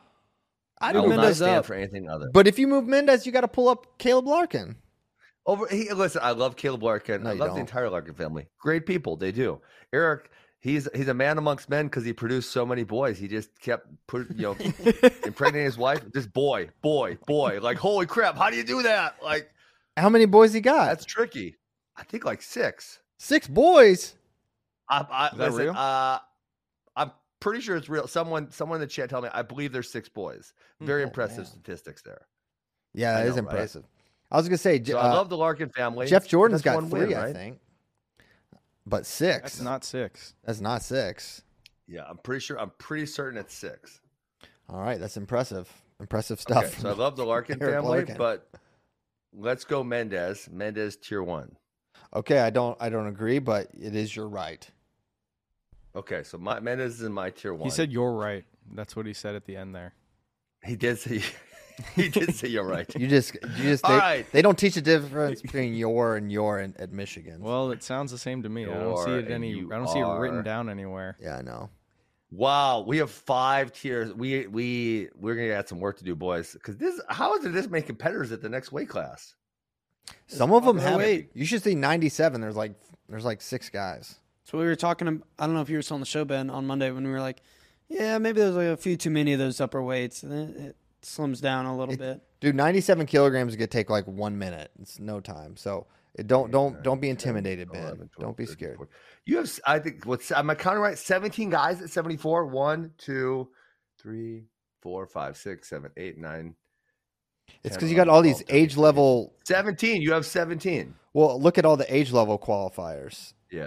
I
I
don't
will
know.
not
Mendez
stand
up.
for anything other.
But if you move Mendez, you got to pull up Caleb Larkin.
Over, he, listen, I love Caleb Larkin.
No,
I
you
love
don't.
the entire Larkin family. Great people, they do. Eric, he's he's a man amongst men because he produced so many boys. He just kept put you know impregnating his wife. Just boy, boy, boy. Like holy crap, how do you do that? Like
How many boys he got?
that's tricky. I think like six.
Six boys.
I, I,
Is that
listen,
real?
Uh, I'm pretty sure it's real. Someone someone in the chat tell me. I believe there's six boys. Very
Oh,
impressive
man.
statistics there.
Yeah,
I
that is
know, right?
impressive. I was gonna say,
So
uh,
I love the Larkin family.
Jeff Jordan's
That's
got
one
three,
win,
I
right?
think, but six.
That's not six.
That's not six.
Yeah, I'm pretty sure. I'm pretty certain it's six.
All right, that's impressive. Impressive stuff.
Okay, so I love the Larkin
Eric
family,
Larkin.
but let's go Mendez. Mendez tier one.
Okay, I don't, I don't agree, but it is your right.
Okay, so my Mendez is in my tier one.
He said you're right. That's what he said at the end there.
he did say he did say you're right.
You just, you just,
All
they,
right.
they don't teach the difference between your and your in, at Michigan.
Well, it sounds the same to me. I don't see
You're
it
and
any.
you
I don't see it written
are.
down anywhere.
Yeah, I know.
Wow, we have five tiers. We we we're gonna add some work to do, boys. Because this, how is it this make competitors at the next weight class?
Some of them
Oh,
have.
wait.
You should see ninety-seven. There's like, there's like six guys.
So we were talking. ab- I don't know if you were still on the show, Ben, on Monday when we were like, yeah, maybe there's like a few too many of those upper weights, and then it slims down a little
It-
bit.
Dude, ninety-seven kilograms could take like one minute. It's no time. So it don't, don't, don't be intimidated, Ben.
eleven, twelve,
Don't be
thirteen,
scared.
fourteen. You have, I think, what's am I counting right? seventeen guys at seventy-four. One, two, three, four, five, six, seven, eight, nine.
It's
ten,
because you got
eleven,
all these
twelve, thirteen,
age level.
seventeen. You have seventeen.
Well, look at all the age level qualifiers.
Yeah.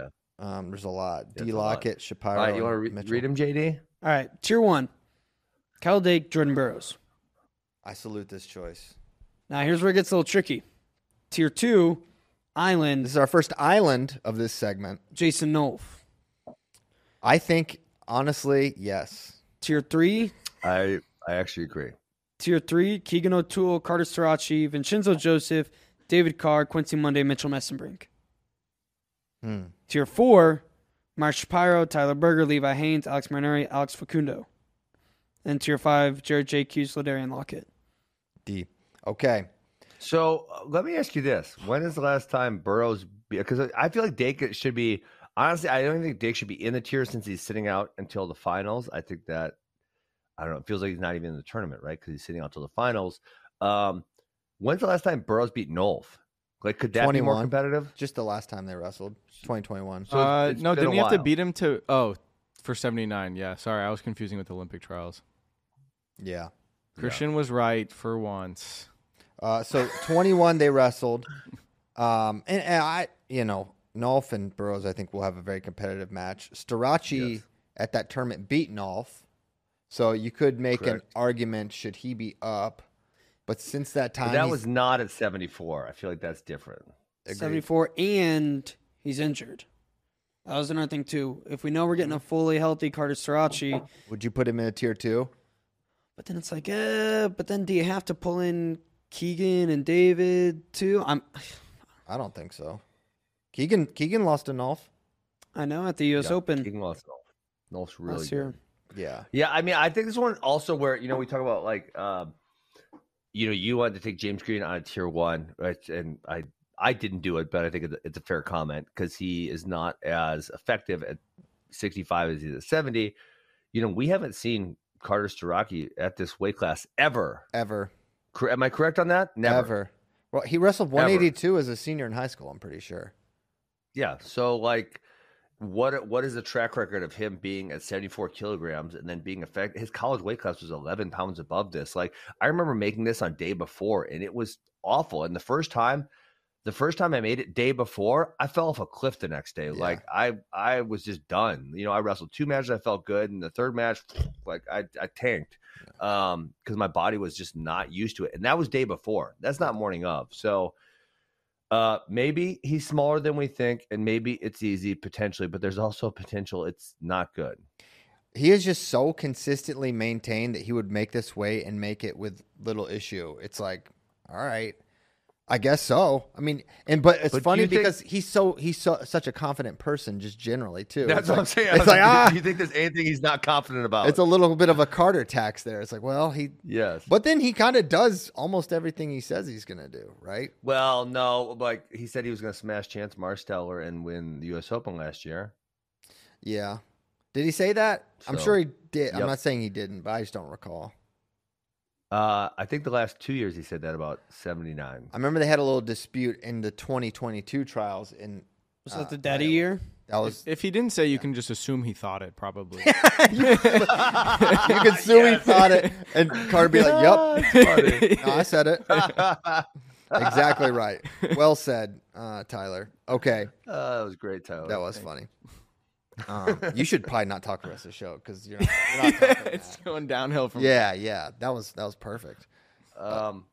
Um, there's a lot.
That's
D.
a lot.
Lockett, Shapiro.
All right, you want to re-
Mitchell.
read him, J D?
All right, tier one, Kyle Dake, Jordan Burroughs.
I salute this choice.
Now here's where it gets a little tricky. Tier two, Island,
This is our first island of this segment.
Jason Nolf.
I think, honestly, yes.
Tier three,
I I actually agree.
Tier three, Keegan O'Toole, Carter Starachi, Vincenzo Joseph, David Carr, Quincy Monday, Mitchell Messenbrink.
Hmm.
Tier four, Mark Shapiro, Tyler Berger, Levi Haynes, Alex Marinari, Alex Facundo. And tier five, Jared J. Hughes, Ladarian Lockett.
D. Okay.
So uh, let me ask you this: when is the last time Burrows? Because I feel like Dake should be. Honestly, I don't think Dake should be in the tier since he's sitting out until the finals. I think that I don't know. It feels like he's not even in the tournament, right? Because he's sitting out until the finals. Um, when's the last time Burrows beat Nolf? Like, could that be more
twenty-one.
competitive?
Just the last time they wrestled, twenty twenty-one.
So
uh,
it's
no,
been a
didn't you have to
while.
beat him to? Oh, for seventy-nine. Yeah, sorry, I was confusing with Olympic trials.
Yeah.
Christian was right for once.
Uh, so twenty-one they wrestled. Um, and, and I, you know, Nolf and Burroughs, I think will have a very competitive match. Starachi
Yes.
at that tournament beat Nolf. So you could make
Correct.
an argument, should he be up? But since that time,
But that
he's-
was not at seventy-four. I feel like that's different.
agreed.
seventy-four, and he's injured. That was another thing, too. If we know we're getting a fully healthy Carter Starachi,
Would you put him in a tier two?
but then it's like, eh, but then do you have to pull in Keegan and David, too? I'm,
I don't think so. Keegan Keegan lost to Nolf.
I know, at the U S
Yeah,
Open
Keegan lost Nolf. Nolf's really
last
good.
year.
Yeah.
Yeah, I mean, I think this one also where you know we talk about like, um, you know, you wanted to take James Green on a tier one, right? And I, I didn't do it, but I think it's a fair comment because he is not as effective at sixty-five as he is at seventy. You know, we haven't seen Carter Starachi at this weight class ever.
Ever.
Cor- Am I correct on that? Never.
Ever. Well, he wrestled one eighty-two as a senior in high school, I'm pretty sure.
Yeah. So like, what what is the track record of him being at seventy-four kilograms and then being effective? His college weight class was eleven pounds above this. Like I remember making this on day before and it was awful. And the first time, the first time I made it day before, I fell off a cliff the next day.
Yeah.
Like I I was just done. You know, I wrestled two matches, I felt good, and the third match, like I I tanked. Um, because my body was just not used to it. And that was day before. That's not morning of. So Uh, maybe he's smaller than we think, and maybe it's easy potentially, but there's also potential it's not good.
He is just so consistently maintained that he would make this weight and make it with little issue. It's like, all right, I guess so. I mean, and but it's
But do
funny
you think-
because he's so he's so such a confident person, just generally too.
That's
It's
what
like-
I'm saying.
It's like ah,
do you think there's anything he's not confident about?
it's a little bit of a Carter tax there. It's like, well, he,
yes.
but then he kind of does almost everything he says he's gonna do, right?
Well, no, like he said he was going to smash Chance Marsteller and win the U S Open last year.
Yeah. Did he say that? I'm
So,
sure he did. I'm
yep.
not saying he didn't, but I just don't recall.
Uh, I think the last two years he said that about seventy-nine.
I remember they had a little dispute in the twenty twenty-two trials. In
Was
uh,
that the daddy
Iowa.
year?
That was
If he didn't say, you can just assume he thought it. Probably.
you could sue he thought it, and Carter be like, "Yep, no, I said it exactly right. Well said, uh, Tyler." Okay,
Uh, that was great, Tyler.
that was funny. Um, you should probably not talk the rest of the show because you're not, you're not talking
It's
that.
going downhill from.
Yeah, yeah, that was that was perfect.
Um,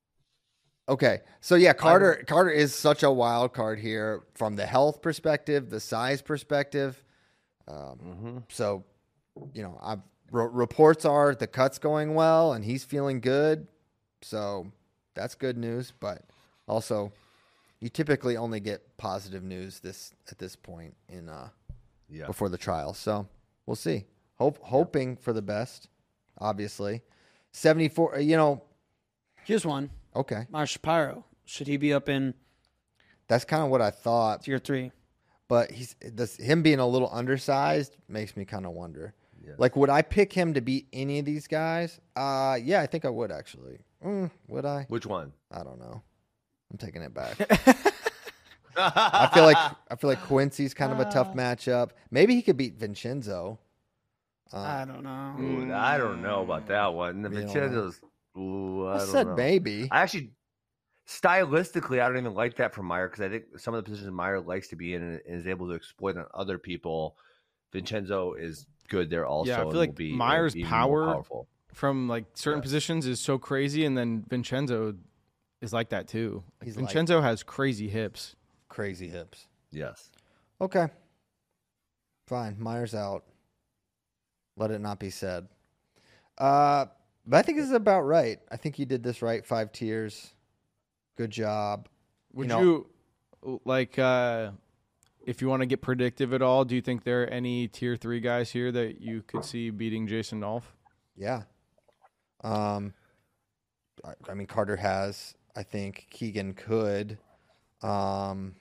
Okay, so yeah, Carter Carter is such a wild card here from the health perspective, the size perspective. Um,
mhm.
So, you know, I've, r- reports are the cut's going well and he's feeling good. So that's good news. But also, you typically only get positive news this at this point in uh,
Yeah.
before the trial. So we'll see. Hope hoping for the best. Obviously, seventy-four. You know,
Here's one.
okay,
Mark Shapiro. Should he be up in
that's kind of what I thought.
tier three?
But he's this, him being a little undersized makes me kind of wonder.
Yeah.
Like, would I pick him to beat any of these guys? Uh, yeah, I think I would actually. Mm, would I?
Which one?
I don't know. I'm taking it back. I feel like I feel like Quincy's kind of a tough matchup. Maybe he could beat Vincenzo. Uh,
I don't know.
Ooh, I don't know about that one. The
You don't
Vincenzo's. Ooh, I,
I
don't
said
know.
maybe.
I actually, stylistically, I don't even like that from Meyer because I think some of the positions Meyer likes to be in and is able to exploit on other people. Vincenzo is good there also.
Yeah, I
and
feel
will
like
be
Meyer's
even more
power
powerful.
from like certain
Yes.
positions is so crazy, and then Vincenzo is like that too. Like,
He's like-
Vincenzo has crazy hips.
Crazy hips.
Yes.
Okay. Fine. Myers out. Let it not be said. Uh, but I think this is about right. I think you did this right. Five tiers. Good job.
Would
know-
you, like, uh, if you want to get predictive at all, do you think there are any tier three guys here that you could see beating Jason Nolf?
Yeah. Um, I, I mean, Carter has. I think Keegan could. Um,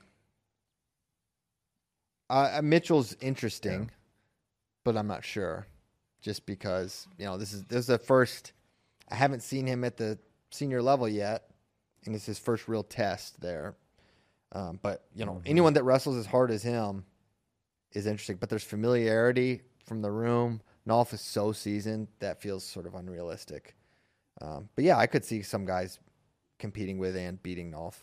uh, Mitchell's interesting,
Yeah.
but I'm not sure. Just because, you know, this is this is the first. I haven't seen him at the senior level yet, and it's his first real test there. Um, but you know,
Mhm.
anyone that wrestles as hard as him is interesting. But there's familiarity from the room. Nolf is so seasoned that feels sort of unrealistic. Um, but yeah, I could see some guys competing with and beating Nolf.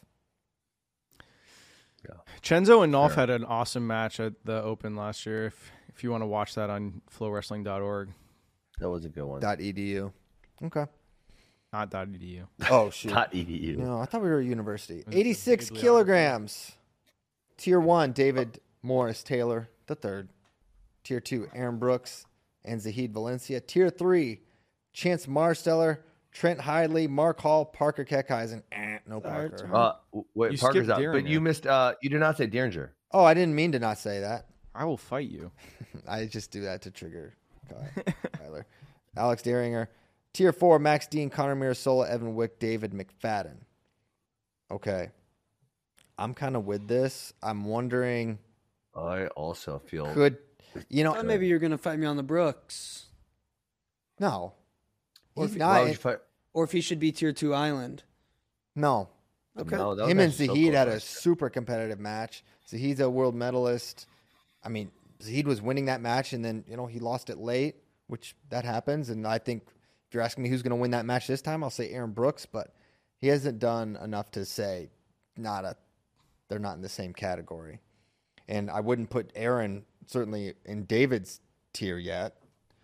Chenzo and Nolf
Fair.
had an awesome match at the Open last year. If if you want to watch that on flow wrestling dot org,
That was a good one.
Dot edu. Okay.
not .edu.
Oh shoot.
Dot edu.
No, I thought we were a university.
Is it
eighty-six
bibliography?
kilograms. Tier one, David Morris Taylor, the third. Tier two, Aaron Brooks and Zahid Valencia. Tier three, Chance Marsteller, Trent Hidley, Mark Hall, Parker Keckheisen. Eh, no
Third.
Parker.
Uh, w- wait,
You
Parker's
skipped
out, but you
Dieringer.
missed. Uh, you did not say Derringer.
Oh, I didn't mean to not say that.
I will fight you.
I just do that to trigger Ky- Kyler. Alex Dieringer. Tier four, Max Dean, Connor Mirasola, Evan Wick, David McFadden. Okay. I'm kind of with this. I'm wondering,
I also feel.
could, you know,
Thought maybe you're gonna fight me on the Brooks,
no.
Or
He's
if-
Why
not.
would you fight?
or if he should be tier two Island.
No.
Okay.
No, that was
Him and
actually so
Zahid
close
had a
last year.
super competitive match. Zahid's a world medalist. I mean, Zahid was winning that match, and then, you know, he lost it late, which that happens. And I think if you're asking me who's going to win that match this time, I'll say Aaron Brooks, but he hasn't done enough to say not a, they're not in the same category. And I wouldn't put Aaron certainly in David's tier yet.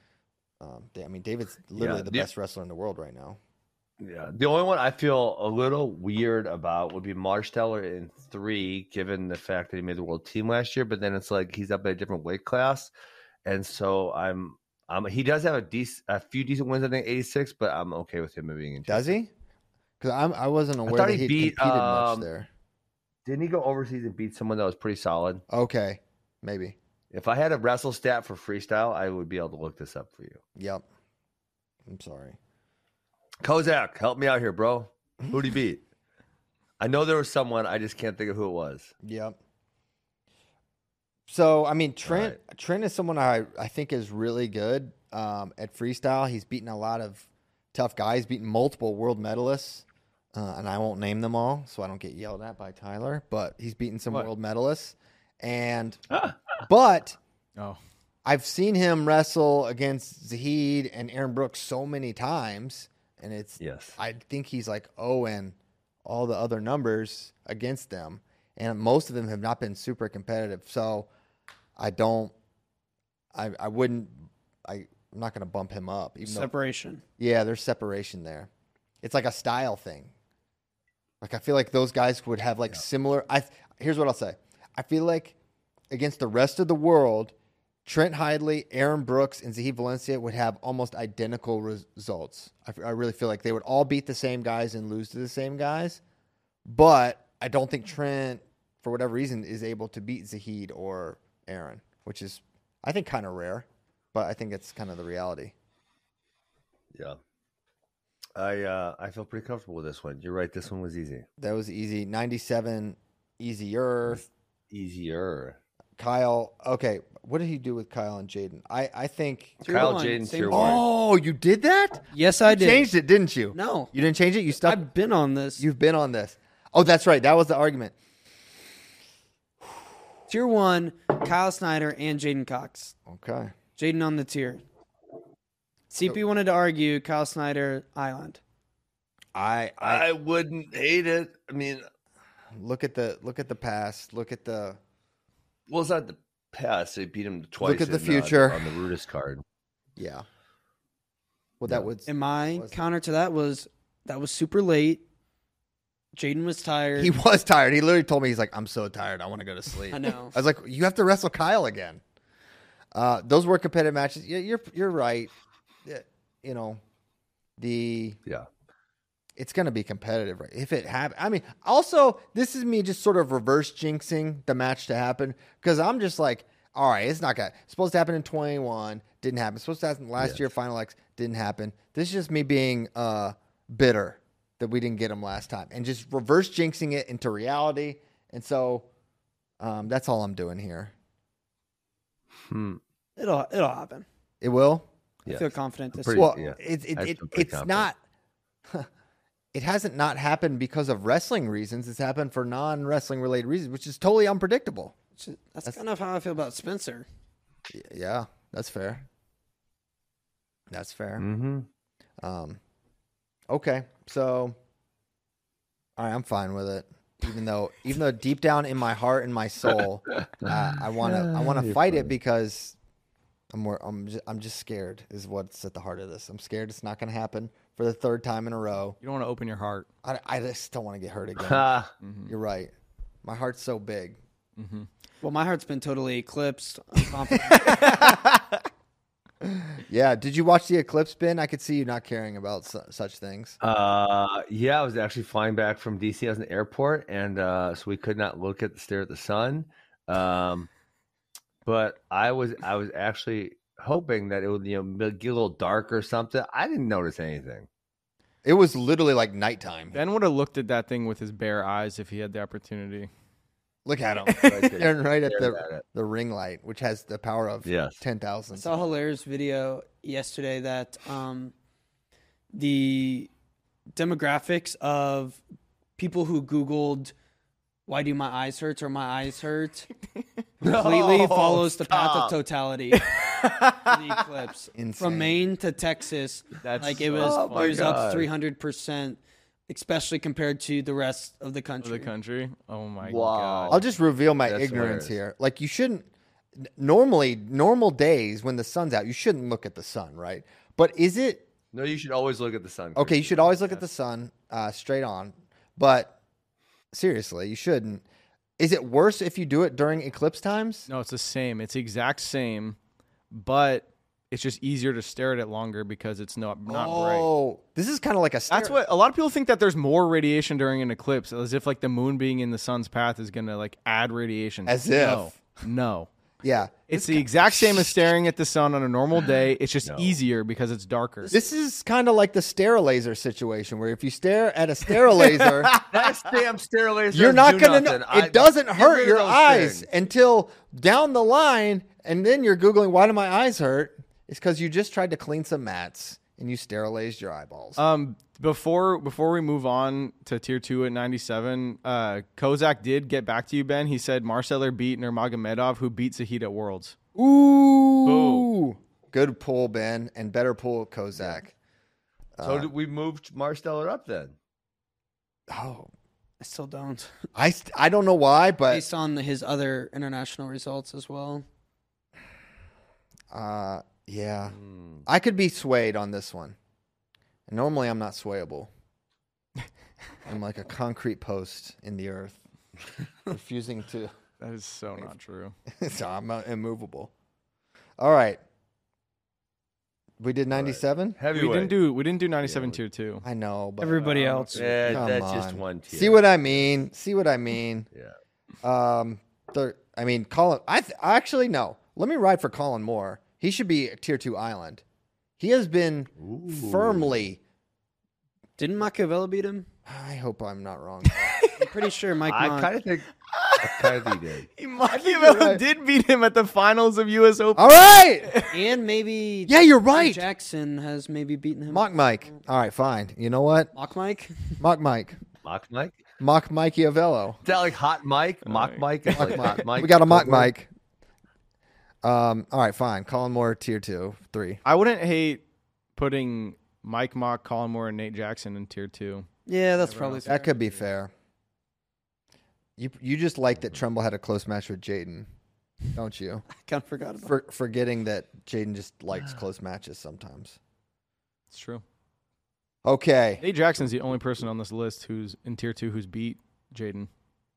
Um, I mean, David's literally
Yeah,
the
the-
best wrestler in the world right now.
Yeah, the only one I feel a little weird about would be Marsteller in three, given the fact that he made the world team last year. But then it's like he's up at a different weight class, and so I'm, um, he does have a decent, a few decent wins. I think eighty-six, but I'm okay with him being in.
Does he? Because I'm I wasn't aware
thought
that
he
he
beat,
competed much
um,
there.
Didn't he go overseas and beat someone that was pretty solid?
Okay, maybe.
If I had a wrestle stat for freestyle, I would be able to look this up for you.
Yep. I'm sorry.
Kozak, help me out here, bro. Who'd he beat? I know there was someone. I just can't think of who it was.
Yep. So I mean, Trent
Right.
Trent is someone I I think is really good um, at freestyle. He's beaten a lot of tough guys, beaten multiple world medalists, uh, and I won't name them all, so I don't get yelled at by Tyler. But he's beaten some
What?
world medalists, and but.
Oh,
I've seen him wrestle against Zahid and Aaron Brooks so many times, and it's
Yes.
I think he's like oh and all the other numbers against them, and most of them have not been super competitive. So I don't, I I wouldn't, I I'm not going to bump him up. Even though,
Separation.
yeah, there's separation there. It's like a style thing. Like I feel like those guys would have like similar. I here's what I'll say. I feel like against the rest of the world, Trent Hidley, Aaron Brooks, and Zahid Valencia would have almost identical res- results. I, f- I really feel like they would all beat the same guys and lose to the same guys. But I don't think Trent, for whatever reason, is able to beat Zahid or Aaron, which is, I think, kind of rare. But I think it's kind of the reality.
Yeah. I uh, I feel pretty comfortable with this one. You're right. This one was easy.
That was easy. ninety-seven, easier.
Easier.
Kyle, okay. What did he do with Kyle and Jaden? I, I think.
Tier
Kyle
one,
Jaden,
same
tier
thing.
one.
Oh, you did that?
Yes, I
You
did.
changed it, didn't you?
No,
You didn't change it? You stuck.
I've been on this.
You've been on this. Oh, that's right. That was the argument.
Tier one, Kyle Snyder and Jaden Cox.
Okay.
Jaden on the tier. C P wanted to argue Kyle Snyder Island.
I, I
I wouldn't hate it. I mean,
look at the look at the past. Look at the
well, it's not the past. They beat him twice.
Look at the
in, uh,
future.
on the Rudis card.
yeah. Well, that would.
And my
was-
counter to that was that was super late. Jaden was tired.
He was tired. He literally told me, he's like, I'm so tired. I want to go to sleep.
I know.
I was like, you have to wrestle Kyle again. Uh, those were competitive matches. Yeah, you're you're right. Yeah, you know, the
Yeah.
it's going to be competitive, right? If it happens. I mean, also, this is me just sort of reverse jinxing the match to happen because I'm just like, all right, it's not going to, supposed to happen in twenty-one, didn't happen. Supposed to happen last
Yes.
year, Final X, didn't happen. This is just me being uh, bitter that we didn't get him last time and just reverse jinxing it into reality. And so um, that's all I'm doing here.
Hmm.
It'll it'll happen.
It will?
I
Yes.
feel confident this
Pretty-
year.
Well,
yeah.
it, it,
I
it,
feel pretty
it's
confident.
not. It hasn't not happened because of wrestling reasons. It's happened for non-wrestling related reasons, which is totally unpredictable.
Which is- That's, kind of how I feel about Spencer.
Y- Yeah, that's fair. That's fair.
Mm-hmm.
Um, okay, so all right, I'm fine with it. Even though, even though deep down in my heart and my soul, uh, I want to, I want to
You're
fight
funny.
it because I'm more, I'm, just, I'm just scared. Is what's at the heart of this. I'm scared it's not going to happen for the third time in a row.
You don't want to open your heart.
I, I just don't want to get hurt again.
Ha.
You're right. My heart's so big.
Well, my heart's been totally eclipsed. I'm confident.
Yeah. Did you watch the eclipse, Ben? I could see you not caring about su- such things.
Uh, yeah, I was actually flying back from D C. I was in the airport, and uh, so we could not look at the stare at the sun. Um, but I was I was actually hoping that it would you know get a little dark or something. I didn't notice anything.
It was literally like nighttime.
Ben would have looked at that thing with his bare eyes if he had the opportunity.
Look at him.
Right there.
Staring right at
Stared
the,
at it.
the ring light, which has the power of
Yes.
ten
I
thousand.
saw a hilarious video yesterday that um, the demographics of people who Googled "Why do my eyes hurt?" or "My eyes hurt" completely
No,
follows the path of
stop.
totality. The eclipse
Insane.
from Maine to Texas,
That's
like it
so
was,
Oh my
it was up
God.
three hundred percent, especially compared to the rest of the
Of
country.
the country. Oh my
Wow.
god.
I'll just reveal my
That's
ignorance
hilarious.
here. Like you shouldn't n- normally normal days when the sun's out, you shouldn't look at the sun, right? But is it
No, you should always look at the sun.
okay? You
Christian.
should always look at the sun uh, straight on. But seriously, you shouldn't. Is it worse if you do it during eclipse times?
No, it's the same. It's the exact same, but it's just easier to stare at it longer because it's not not bright.
Oh, this is kind of like a.
That's
stare-
what a lot of people think, that there's more radiation during an eclipse, as if like the moon being in the sun's path is gonna like add radiation.
As
no,
if.
no.
Yeah,
It's the exact same as staring at the sun on a normal day. It's just
No.
easier because it's darker.
this is kind of like the Sterilizer situation, where if you stare at a Sterilizer,
That damn sterilizer.
you're not
do
gonna know.
nothing.
It
I-
doesn't
get
hurt
rid of
your
those
eyes
things.
until down the line, and then you're googling why do my eyes hurt? It's because you just tried to clean some mats and you sterilized your eyeballs.
Um, before before we move on to tier two at ninety-seven, uh, Kozak did get back to you, Ben. He said Marceller beat Nurmagomedov, who beat Zahid at Worlds.
Ooh, good pull, Ben, and better pull, Kozak.
So did we moved Marsteller up then?
Oh,
I still don't,
I st- I don't know why, but
based on his other international results as well.
uh, yeah,
Hmm.
I could be swayed on this one. And normally, I'm not swayable. I'm like a concrete post in the earth, refusing to.
That is so not true.
So I'm uh, immovable. All right. We did ninety-seven?
Heavyweight.
We didn't do we didn't do ninety-seven
we-
tier two.
I know, but
Everybody else.
Yeah,
Come
that's just
on.
one tier.
see what I mean? See what I mean?
Yeah.
Um, thir- I mean, Colin. I th- actually no. Let me ride for Colin Moore. He should be tier two island. He has been
Ooh.
firmly.
Didn't Machiavelli beat him?
I hope I'm not wrong.
I'm pretty sure Mike.
I
Mont-
kind of think. I kind of think he did.
Machiavelli
right.
did beat him at the finals of U S Open.
All right.
and maybe
Yeah, you're
Jim
right.
Jackson has maybe beaten him.
Mock Mike. All right, fine. You know what?
Mock Mike.
Mock Mike.
Mock Mike?
Mock Machiavello.
Is that like hot Mike? Mock Mike? Is like hot Mike.
We got a mock
Code word?
Mike. Um. All right, fine. Colin Moore, tier two, three.
I wouldn't hate putting Mike Mock, Colin Moore, and Nate Jackson in tier two.
Yeah, that's
Everyone
probably
else-
fair.
That could be fair. You you just like that Trumbull had a close match with Jaden, don't you?
I kind of forgot about
For, forgetting that Jaden just likes close matches sometimes.
It's true.
Okay.
Nate Jackson's the only person on this list who's in tier two who's beat Jaden.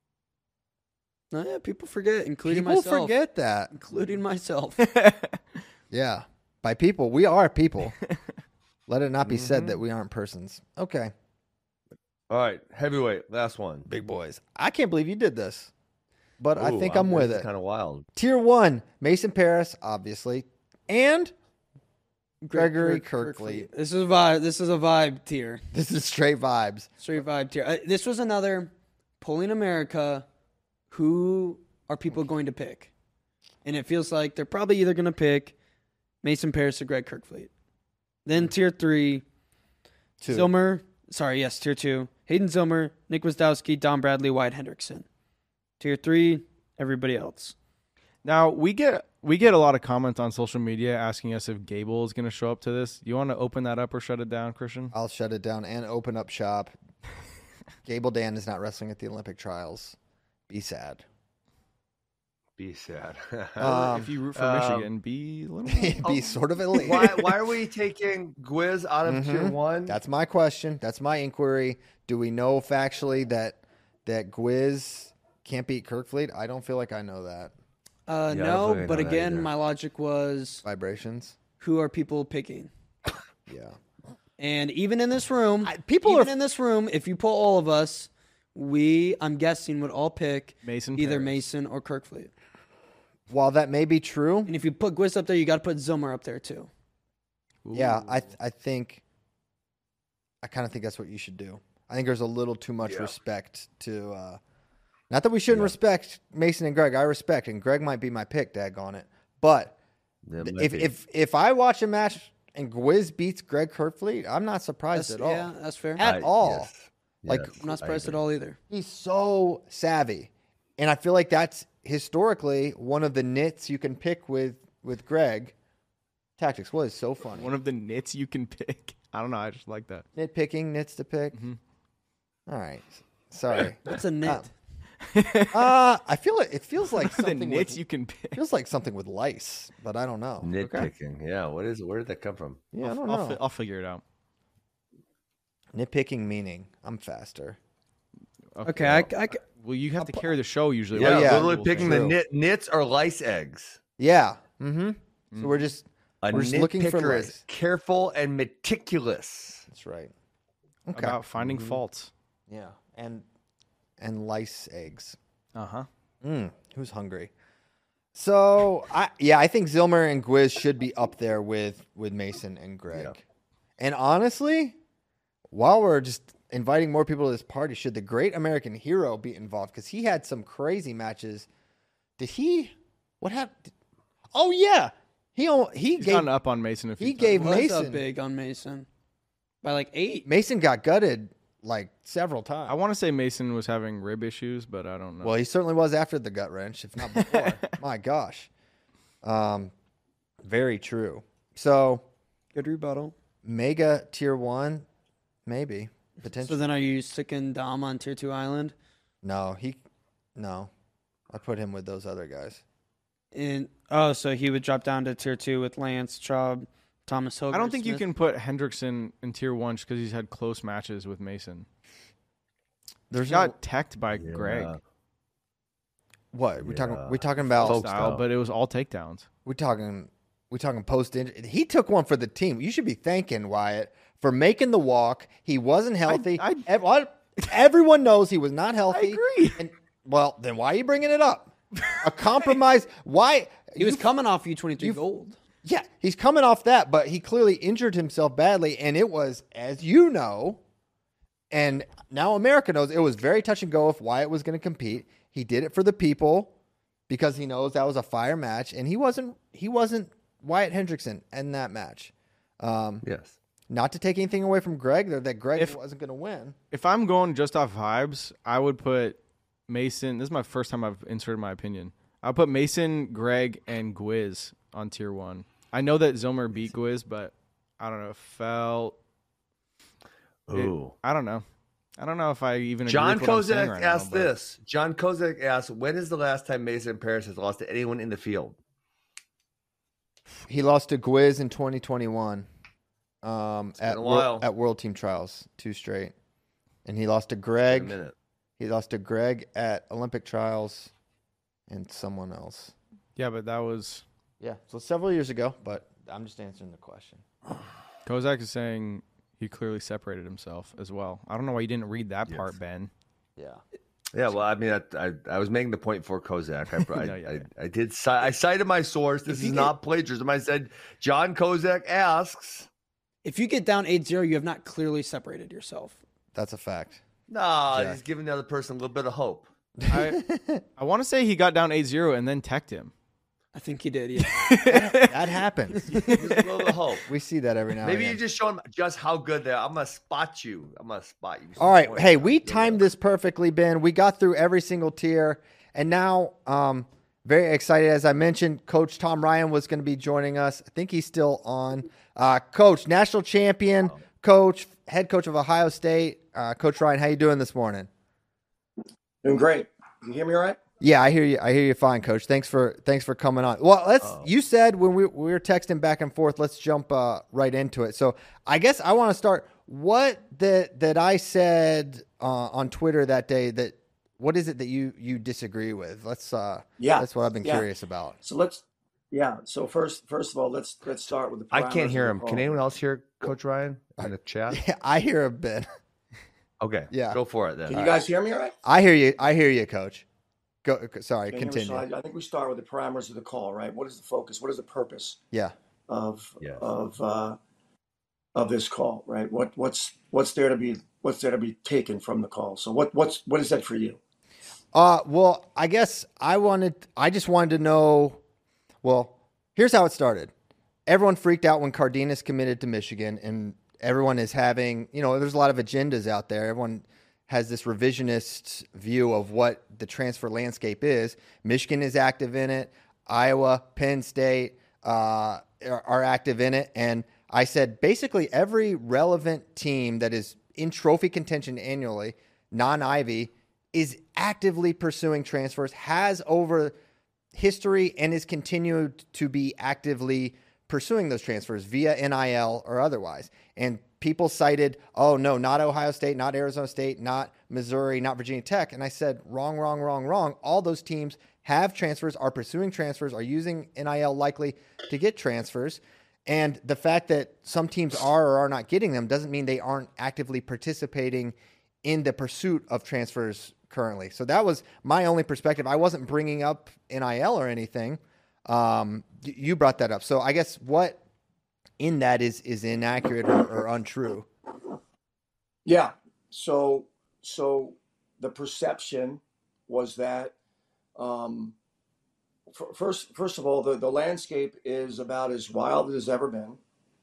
No, yeah, people forget, including
People
myself.
forget that.
Including myself.
Yeah. By people, we are people. Let it not be said
Mhm.
that we aren't persons. Okay.
All right, heavyweight, last one.
Big boys. I can't believe you did this. But I think I'm, with it.
Kind of wild.
Tier one, Mason Paris, obviously. And Gregory
Kirk-
Kirkfleet.
This is a vibe. This is a vibe tier.
This is straight vibes.
Straight vibe tier. Uh, this was another polling America. Who are people going to pick? And it feels like they're probably either going to pick Mason Paris or Greg Kirkfleet. Then tier three,
Two.
Zilmer. Sorry, yes, tier two. Hayden Zilmer, Nick Wisdowski, Don Bradley, Wyatt Hendrickson. Tier three, everybody else.
Now we get we get a lot of comments on social media asking us if Gable is going to show up to this. You want to open that up or shut it down, Christian?
I'll shut it down and open up shop. Gable Dan is not wrestling at the Olympic trials. Be sad.
Be sad.
Um,
if you root for
um,
Michigan, be a little.
Be sort of elite.
why, why are we taking Gwiz out of tier
Mhm.
one?
That's my question. That's my inquiry. Do we know factually that that Gwiz can't beat Kirkfleet? I don't feel like I know that.
Uh,
Yeah, I don't
no,
really
but
know that
again,
either.
my logic was
Vibrations.
who are people picking?
Yeah.
And even in this room,
I- people
even
are-
in this room, if you pull all of us, we, I'm guessing, would all pick
Mason
either
Paris.
Mason or Kirkfleet.
While that may be true,
And if you put Gwiz up there, you got to put Zilmer up there too.
yeah,
Ooh.
I th- I think I kind of think that's what you should do. I think there's a little too much
Yeah.
respect to. Uh, not that we shouldn't
Yeah.
respect Mason and Greg. I respect, and Greg might be my pick. Daggone it, but
That
th-
might
if
be.
if if I watch a match and Gwiz beats Greg Kirkfleet, I'm not surprised
That's,
at all.
yeah, that's fair.
At
I-
all.
yes,
Like,
yes,
I'm not
I
surprised at
agree.
all either.
He's so savvy, and I feel like that's historically one of the nits you can pick with with Greg. Tactics was so funny.
One of the nits you can pick. I don't know. I just like that.
Nitpicking, nits to pick.
Mhm.
All right, sorry.
What's a nit?
Um, uh, I feel it. It feels like
the
something
nits
with,
you can pick.
feels like something with lice, but I don't know.
Nitpicking. Yeah. What is it? Where did that come from?
Yeah, I
I'll,
don't
I'll,
know.
fi- I'll figure it out.
Nitpicking meaning I'm faster.
Okay, I, I,
Well, you have to carry the show usually.
Yeah,
Well, yeah,
literally
Rules
picking
thing.
the
True.
nit, nits or lice eggs.
Yeah. Mm-hmm. So
Mm.
we're just
A
We're just looking for
nitpicker
lice.
is careful and meticulous.
that's right. Okay.
about finding
Mm-hmm.
faults.
Yeah, and and lice eggs.
Uh huh.
Mm, who's hungry? So I yeah, I think Zilmer and Gwiz should be up there with with Mason and Greg.
Yeah.
And honestly, while we're just inviting more people to this party, should the Great American Hero be involved? Because he had some crazy matches. Did he? What happened? Oh yeah, he al- he
He's
gave
gotten up on Mason a few
he
times.
gave
was
Mason
up big on Mason by like eight.
Mason got gutted like several times.
I want to say Mason was having rib issues, but I don't know.
Well, he certainly was after the gut wrench, if not before. My gosh. Um, very true. So,
Good rebuttal.
mega tier one, maybe
So
potentially.
then, are you sticking Dom on tier two island?
no, he, no, I put him with those other guys.
In oh, so he would drop down to tier two with Lance, Chubb, Thomas Hogan.
I don't think you can put Hendrickson in tier one just because he's had close matches with Mason.
There's
He
no,
got teched by
Yeah.
Greg
what we talking.
Yeah.
We talking about.
Folk
style,
style.
but it was all takedowns.
We talking. We talking post injury. He took one for the team. You should be thanking Wyatt for making the walk. He wasn't healthy.
I-
Ev- what- Everyone knows he was not healthy.
agree.
And well, then why are you bringing it up? A compromise. Why?
He was
you-
coming off U twenty-three
you-
gold.
Yeah, he's coming off that, but he clearly injured himself badly, and it was, as you know, and now America knows, it was very touch and go if Wyatt was going to compete. He did it for the people because he knows that was a fire match, and he wasn't he wasn't Wyatt Hendrickson in that match. Um,
Yes.
not to take anything away from Greg, that Greg
If-
wasn't going to win.
If I'm going just off vibes, I would put Mason. This is my first time I've inserted my opinion. I'll put Mason, Greg, and Gwiz on tier one. I know that Zilmer beat Gwiz, but I don't know. Felt
Ooh.
I don't know. I don't know if I even agree
John
with what I'm saying
Kozak
right
asked
now, but-
this. John Kozak asked, when is the last time Mason Paris has lost to anyone in the field?
He lost to Gwiz in twenty twenty-one um,
been
at
a
Wor-
while.
at World Team Trials, two straight, and he lost to
Wait a
Greg.
minute.
He lost to Greg at Olympic Trials, and someone else.
Yeah, but that was
Yeah, so several years ago. But I'm just answering the question.
Kozak is saying he clearly separated himself as well. I don't know why you didn't read that
Yes.
part, Ben.
Yeah.
Yeah, well, I mean, I, I, I was making the point for Kozak. I, I,
No, yeah, yeah.
I, I did. ci- I cited my source. This
If
is
you
not plagiarism. I said John Kozak asks.
If you get down eight zero, you have not clearly separated yourself.
That's a fact.
No,
Jack.
he's giving the other person a little bit of hope.
I I want to say he got down eight zero and then teched him.
I think he did. Yeah.
That happens.
Just a little bit of hope.
We see that every now
Maybe
and
you
again.
just show him just how good they are. I'm gonna spot you. I'm gonna spot you.
All right.
Point.
Hey, we
Good
timed
luck.
this perfectly, Ben. We got through every single tier. And now, um, very excited. As I mentioned, Coach Tom Ryan was going to be joining us. I think he's still on. Uh, Coach, national champion, coach, head coach of Ohio State. Uh, Coach Ryan, how you doing this morning?
Doing great. Can you hear me all right?
Yeah, I hear you. I hear you fine, Coach. Thanks for thanks for coming on. Well, let's.
Oh.
You said when we, we were texting back and forth, let's jump uh, right into it. So I guess I want to start. What that that I said uh, on Twitter that day. That what is it that you you disagree with? Let's. Uh,
Yeah.
that's what I've been
Yeah.
curious about.
So let's, yeah. So first, first of all, let's let's start with the.
I
parameters
can't
of
hear
the
him.
call.
Can anyone else hear Coach Ryan in the chat?
Yeah, I hear a bit.
Okay.
Yeah.
Go for it then.
Can you guys hear me all right?
I hear you. I hear you, Coach. Go. Sorry.
Can you hear me? So
Continue.
I, I think we start with the parameters of the call, right? What is the focus? What is the purpose
Yeah.
of
Yes.
of uh, of this call, right? What what's what's there to be what's there to be taken from the call? So what what's what is that for you?
Uh, well, I guess I wanted, I just wanted to know, well, here's how it started. Everyone freaked out when Cardenas committed to Michigan, and everyone is having, you know, there's a lot of agendas out there. Everyone has this revisionist view of what the transfer landscape is. Michigan is active in it. Iowa, Penn State uh, are, are active in it. And I said basically every relevant team that is in trophy contention annually, non-Ivy, is actively pursuing transfers, has over history, and is continued to be actively pursuing those transfers via N I L or otherwise. And people cited, oh, no, not Ohio State, not Arizona State, not Missouri, not Virginia Tech. And I said, wrong, wrong, wrong, wrong. All those teams have transfers, are pursuing transfers, are using N I L likely to get transfers. And the fact that some teams are or are not getting them doesn't mean they aren't actively participating in the pursuit of transfers currently. So that was my only perspective. I wasn't bringing up N I L or anything. Um, y- you brought that up. So I guess what in that is is inaccurate or, or untrue.
Yeah. So so the perception was that um, f- first first of all, the, the landscape is about as wild as it's ever been.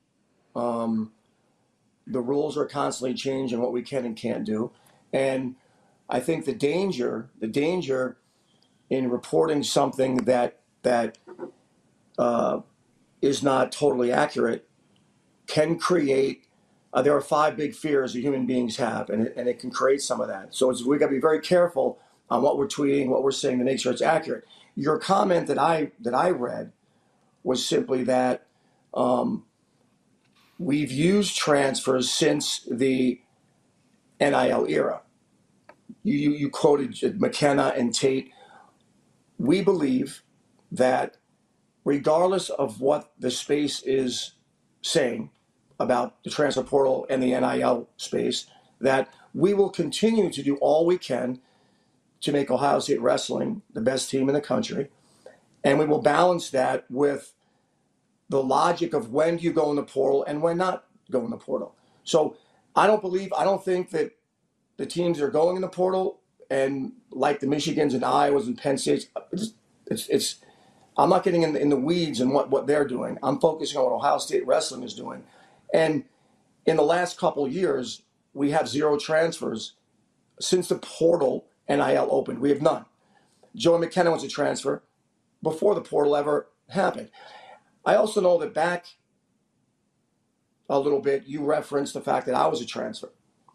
Um, the rules are constantly changing what we can and can't do, and I think the danger the danger in reporting something that that uh, is not totally accurate can create. Uh, there are five big fears that human beings have, and it, and it can create some of that. So it's, we got to be very careful on what we're tweeting, what we're saying, to make sure it's accurate. Your comment that I that I read was simply that um, we've used transfers since the N I L era. You, you you quoted McKenna and Tate. We believe that regardless of what the space is saying about the transfer portal and the N I L space, that we will continue to do all we can to make Ohio State wrestling the best team in the country. And we will balance that with the logic of when do you go in the portal and when not go in the portal. So I don't believe, I don't think that the teams that are going in the portal and like the Michigans and Iowas and Penn States, it's, it's, it's I'm not getting in the, in the weeds and what, what they're doing. I'm focusing on what Ohio State wrestling is doing. And in the last couple of years, we have zero transfers. Since the portal N I L opened, we have none. Joey McKenna was a transfer before the portal ever happened. I also know that back a little bit, you referenced the fact that I was a transfer.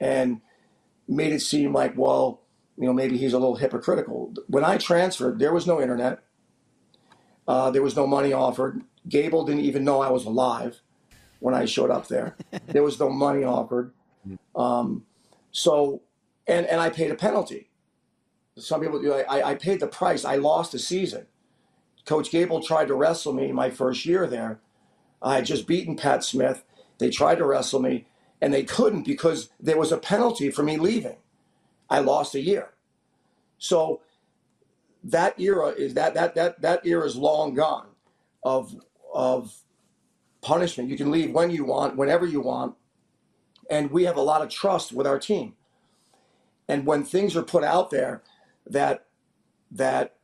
and made it seem like, well, you know, maybe he's a little hypocritical. When I transferred, there was no internet. Uh, there was no money offered. Gable didn't even know I was alive when I showed up there. There was no money offered. Um, so, and, and I paid a penalty. Some people, you know, I, I paid the price. I lost a season. Coach Gable tried to wrestle me my first year there. I had just beaten Pat Smith. They tried to wrestle me, and they couldn't because there was a penalty for me leaving. I lost a year. So that era is that that that that era is long gone of of punishment. You can leave when you want, whenever you want, and we have a lot of trust with our team. And when things are put out there that that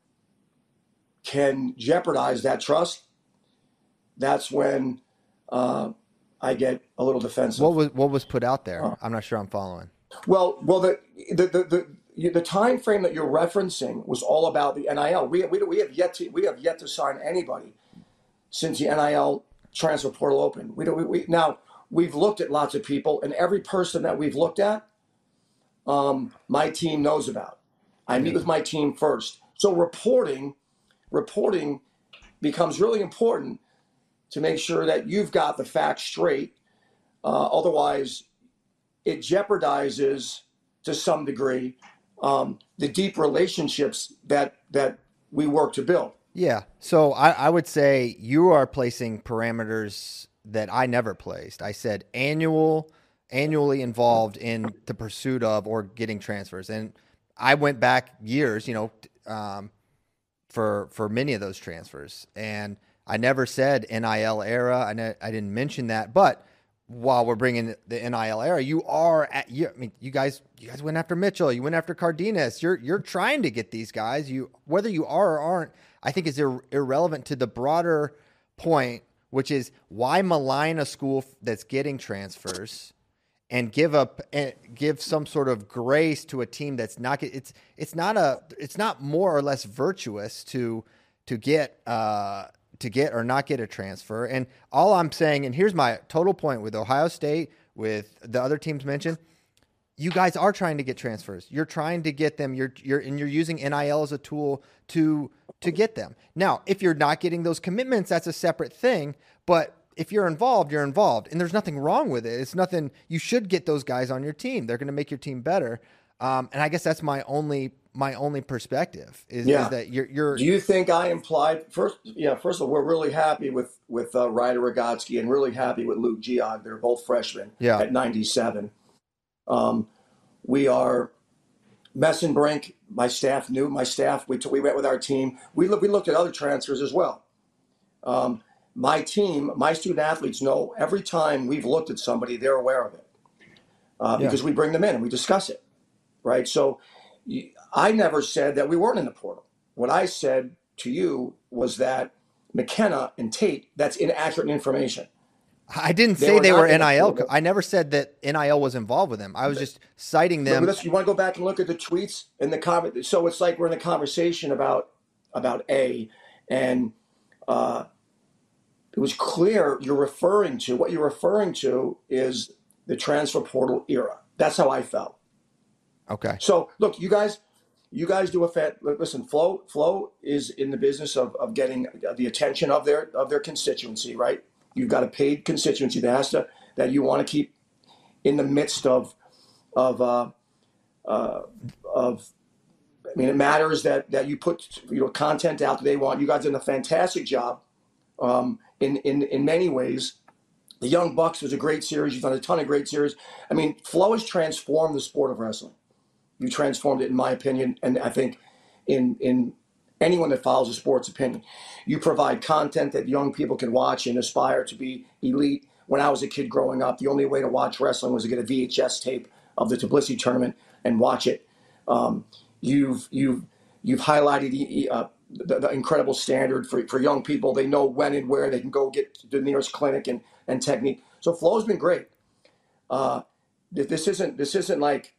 can jeopardize that trust, that's when uh, I get a little defensive.
What was what was put out there?
Uh,
I'm not sure I'm following.
Well, well, the the the the, the time frame that you're referencing was all about the N I L. We we we have yet to we have yet to sign anybody since the N I L transfer portal opened. We, we, we now we've looked at lots of people, and every person that we've looked at, um, my team knows about. I meet with my team first, so reporting reporting becomes really important to make sure that you've got the facts straight. Uh, otherwise, it jeopardizes to some degree um, the deep relationships that that we work to build.
Yeah. So I, I would say you are placing parameters that I never placed. I said annual, annually involved in the pursuit of or getting transfers. And I went back years, you know, um, for for many of those transfers. And I never said N I L era. I, ne- I didn't mention that. But while we're bringing the N I L era, you are at, you, I mean, you guys, you guys went after Mitchell, you went after Cardenas. You're, you're trying to get these guys. You, whether you are or aren't, I think is ir- irrelevant to the broader point, which is why malign a school that's getting transfers and give up, uh, give some sort of grace to a team that's not. It's, it's not a, it's not more or less virtuous to, to get, uh, to get or not get a transfer. And all I'm saying, and here's my total point with Ohio State, with the other teams mentioned, you guys are trying to get transfers. You're trying to get them. You're, you're, and you're using N I L as a tool to, to get them. Now, if you're not getting those commitments, that's a separate thing. But if you're involved, you're involved, and there's nothing wrong with it. It's nothing, you should get those guys on your team. They're going to make your team better. Um, and I guess that's my only, my only perspective is,
Yeah.
is that you're, you're,
Do you think I implied first? Yeah, first of all, we're really happy with with uh, Ryder Rogotsky and really happy with Luke Geog. They're both freshmen
Yeah.
at ninety-seven. Um, we are Messenbrink. My staff knew. My staff. We t- we went with our team. We look. We looked at other transfers as well. Um, my team, my student athletes know every time we've looked at somebody, they're aware of it uh,
Yeah.
because we bring them in and we discuss it, right? So. You, I never said that we weren't in the portal. What I said to you was that McKenna and Tate, that's inaccurate information.
I didn't
They
say
were
they
not
were
in the
N I L.
portal.
I never said that N I L was involved with them. I was just citing
But
them.
listen, you want to go back and look at the tweets and the comment. So it's like we're in a conversation about about A, and uh, it was clear you're referring to what you're referring to is the transfer portal era. That's how I felt.
Okay.
So look, you guys, you guys do a fat. Listen, Flo, Flo is in the business of, of getting the attention of their of their constituency, right? You've got a paid constituency that has to that you want to keep in the midst of of uh, uh, of. I mean, it matters that that you put you know content out that they want. You guys did a fantastic job um, in in in many ways. The Young Bucks was a great series. You've done a ton of great series. I mean, Flo has transformed the sport of wrestling. You transformed it, in my opinion, and I think in in anyone that follows the sport's opinion. You provide content that young people can watch and aspire to be elite. When I was a kid growing up, the only way to watch wrestling was to get a V H S tape of the Tbilisi tournament and watch it. Um, you've you've you've highlighted uh, the, the incredible standard for, for young people. They know when and where they can go get to the nearest clinic and, and technique. So Flo's been great. Uh, this isn't this isn't like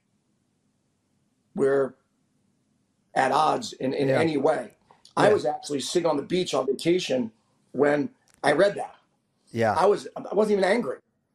we're at odds in, in
Yeah.
any way.
Yeah.
I was actually sitting on the beach on vacation when I read that.
Yeah.
I was I wasn't even angry.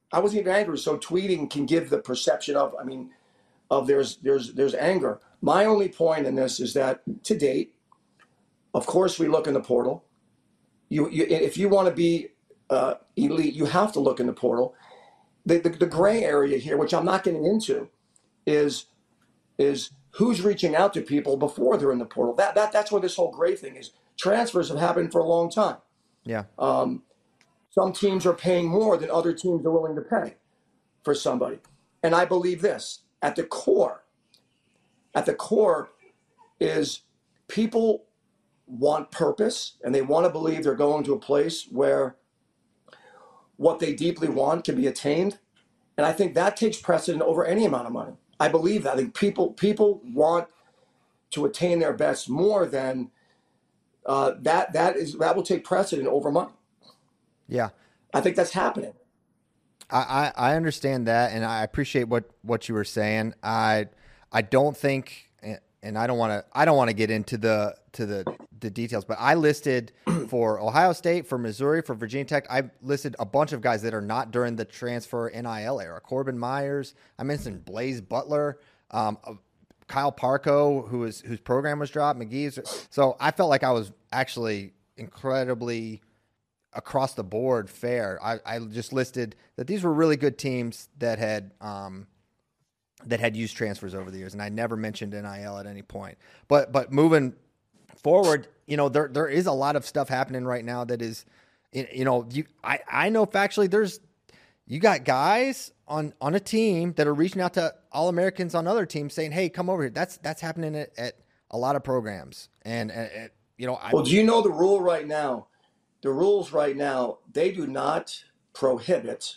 I wasn't even angry. So tweeting can give the perception of, I mean, of there's there's there's anger. My only point in this is that to date, of course, we look in the portal. You, you if you want to be uh, elite, you have to look in the portal. The, the the gray area here, which I'm not getting into, is is who's reaching out to people before they're in the portal. That that that's where this whole gray thing is. Transfers have happened for a long time.
Yeah.
Um, some teams are paying more than other teams are willing to pay for somebody. And I believe this, at the core, at the core is people want purpose and they want to believe they're going to a place where what they deeply want can be attained. And I think that takes precedent over any amount of money. I believe that. I think people people want to attain their best more than uh, that. That is that will take precedent over money.
Yeah.
I think that's happening.
I, I, I understand that, and I appreciate what, what you were saying. I I don't think, and I don't want to I don't want to get into the to the the details, but I listed for Ohio State, for Missouri, for Virginia Tech. I listed a bunch of guys that are not during the transfer N I L era. Corbin Myers. I mentioned Blaze Butler. Um, Kyle Parco, who was whose program was dropped. McGee's. So I felt like I was actually incredibly across the board fair. I, I just listed that these were really good teams that had um, that had used transfers over the years, and I never mentioned N I L at any point. But but moving forward, you know, there there is a lot of stuff happening right now that is, you know, you I, I know factually there's you got guys on on a team that are reaching out to All-Americans on other teams saying, hey, come over here. That's that's happening at, at a lot of programs, and, and, and you know. I,
well, do you know the rule right now? The rules right now, they do not prohibit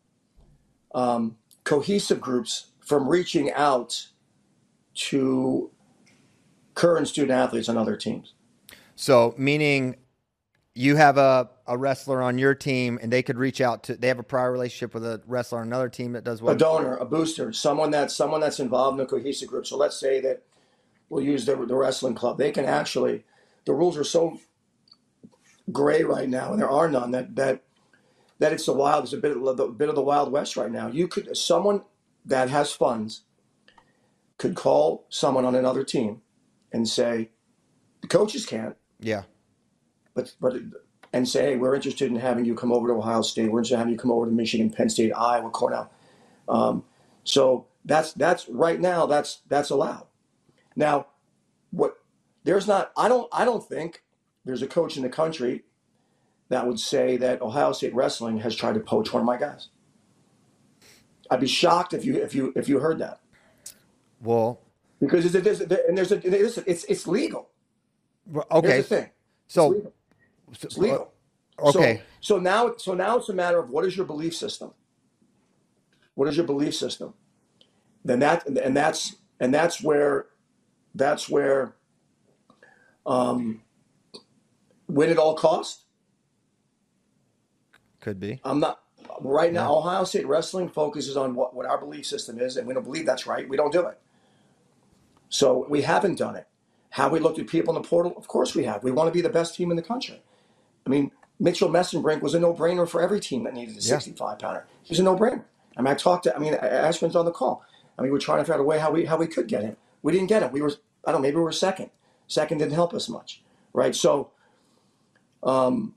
um, cohesive groups from reaching out to current student athletes on other teams.
So meaning you have a, a wrestler on your team and they could reach out to, they have a prior relationship with a wrestler on another team that does what?
A donor, a booster, someone that's, someone that's involved in a cohesive group. So let's say that we'll use the, the wrestling club. They can actually, the rules are so gray right now, and there are none, that that that it's the wild, it's a bit of the bit of the Wild West right now. You could, someone that has funds could call someone on another team and say, the coaches can't,
yeah,
but but and say, hey, we're interested in having you come over to Ohio State, we're interested in having you come over to Michigan, Penn State, Iowa, Cornell. Um, so that's that's right now that's that's allowed. Now, what there's not, I don't I don't think there's a coach in the country that would say that Ohio State wrestling has tried to poach one of my guys. I'd be shocked if you if you if you heard that.
Well,
because there's, there's, and there's a there's a, it's it's legal.
Okay,
Here's the thing.
so
it's legal. It's legal.
Okay,
So, so now so now it's a matter of what is your belief system. What is your belief system? Then that and that's and that's where that's where. Um, win at all costs?
Could be.
I'm not right now.
Yeah.
Ohio State wrestling focuses on what, what our belief system is, and we don't believe that's right. We don't do it. So we haven't done it. Have we looked at people in the portal? Of course we have. We want to be the best team in the country. I mean, Mitchell Messenbrink was a no-brainer for every team that needed a sixty-five pounder. He's a no-brainer. I mean, I talked to. I mean, Ashman's on the call. I mean, we're trying to figure out a way how we how we could get him. We didn't get him. We were. I don't know. Maybe we were second. Second didn't help us much, right? So, um,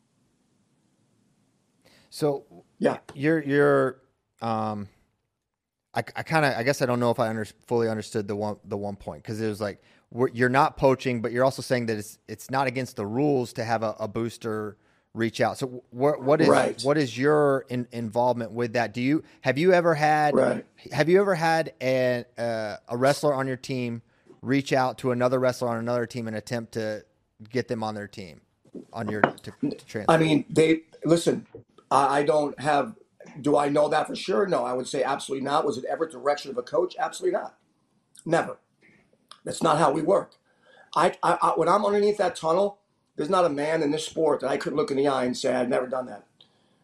so
yeah,
you're you're, um, I, I kind of I guess I don't know if I under, fully understood the one the one point, because it was like we're, you're not poaching, but you're also saying that it's it's not against the rules to have a, a booster reach out. So what what is
right.
what is your in, involvement with that? Do you have you ever had
right.
have you ever had a uh, a wrestler on your team reach out to another wrestler on another team and attempt to get them on their team, on your to, to transfer?
I mean, they listen. I, I don't have. Do I know that for sure? No, I would say absolutely not. Was it ever direction of a coach? Absolutely not. Never. That's not how we work. I, I, I when I'm underneath that tunnel, there's not a man in this sport that I could look in the eye and say I've never done that.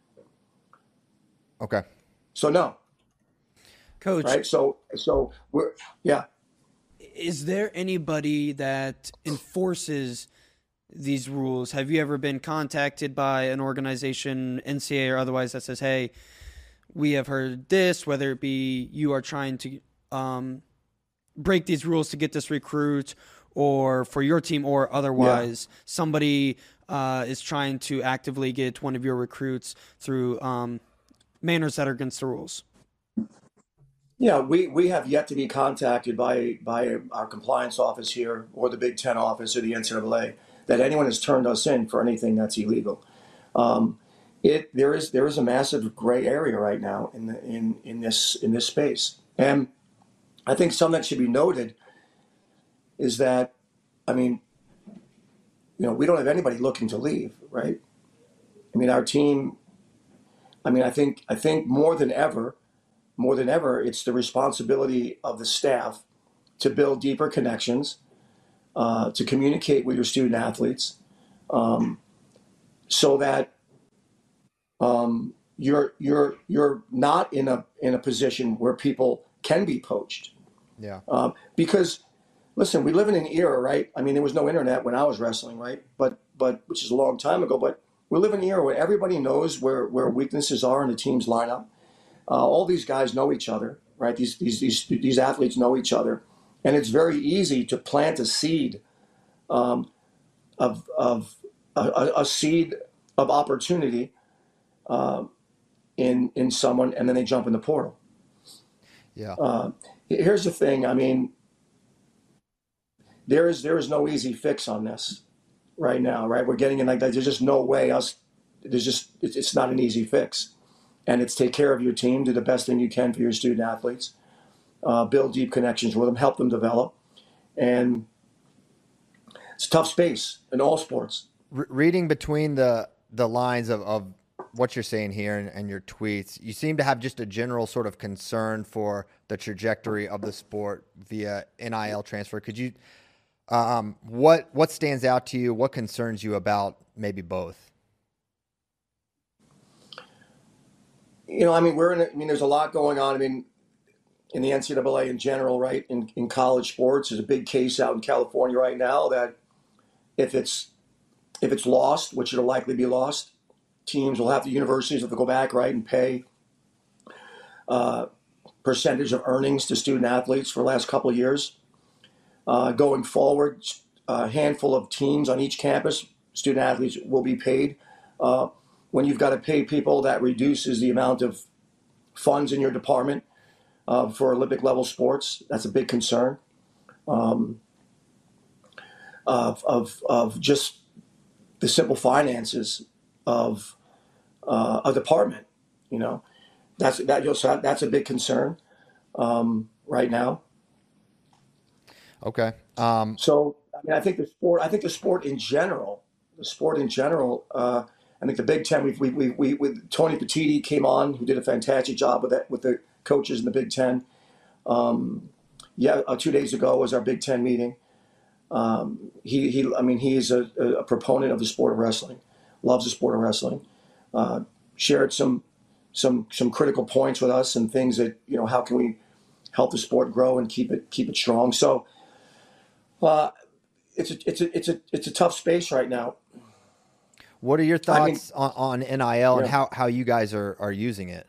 Okay.
So no,
Coach.
Right. So so we're yeah.
Is there anybody that enforces these rules? Have you ever been contacted by an organization, N C A A or otherwise, that says, hey, we have heard this, whether it be you are trying to um, break these rules to get this recruit, or for your team, or otherwise yeah. somebody uh, is trying to actively get one of your recruits through um, manners that are against the rules?
Yeah, we, we have yet to be contacted by by our compliance office here, or the Big Ten office, or the N C double A, that anyone has turned us in for anything that's illegal. Um, it there is there is a massive gray area right now in the, in in this in this space, and I think something that should be noted is that, I mean, you know, we don't have anybody looking to leave, right? I mean, our team. I mean, I think I think more than ever. More than ever, it's the responsibility of the staff to build deeper connections, uh, to communicate with your student athletes, um, so that um, you're you're you're not in a in a position where people can be poached.
Yeah.
Um, because, listen, we live in an era, right? I mean, there was no internet when I was wrestling, right? But but which is a long time ago. But we live in an era where everybody knows where where weaknesses are in the team's lineup. Uh, all these guys know each other, right? These, these these these athletes know each other, and it's very easy to plant a seed um, of of a, a seed of opportunity uh, in in someone, and then they jump in the portal.
Yeah.
Uh, here's the thing. I mean, there is there is no easy fix on this right now, right? We're getting in like that. There's just no way us. There's just it's, it's not an easy fix. And it's take care of your team, do the best thing you can for your student athletes, uh, build deep connections with them, help them develop. And it's a tough space in all sports.
Re- reading between the the lines of, of what you're saying here and, and your tweets, you seem to have just a general sort of concern for the trajectory of the sport via N I L transfer. Could you, um, what what stands out to you? What concerns you about maybe both?
You know, I mean, we're in. A, I mean, there's a lot going on. I mean, in the N C double A in general, right? In in college sports, there's a big case out in California right now that if it's if it's lost, which it'll likely be lost, teams will have the universities have to go back, right, and pay uh, percentage of earnings to student athletes for the last couple of years. Uh, going forward, a handful of teams on each campus, student athletes will be paid. Uh, When you've got to pay people, that reduces the amount of funds in your department uh, for Olympic level sports. That's a big concern um, of, of, of just the simple finances of uh, a department. You know, that's that. That's a big concern um, right now.
Okay. Um,
so I mean, I think the sport. I think the sport in general. The sport in general. Uh, I think the Big Ten, we we we with Tony Petitti came on, who did a fantastic job with that with the coaches in the Big Ten. Um, yeah, uh, two days ago was our Big Ten meeting. Um, he he, I mean, he is a, a proponent of the sport of wrestling, loves the sport of wrestling. Uh, shared some some some critical points with us and things that, you know, how can we help the sport grow and keep it keep it strong. So uh, it's a it's a it's a it's a tough space right now.
What are your thoughts
I mean,
on, on N I L and
yeah.
how, how you guys are, are using it?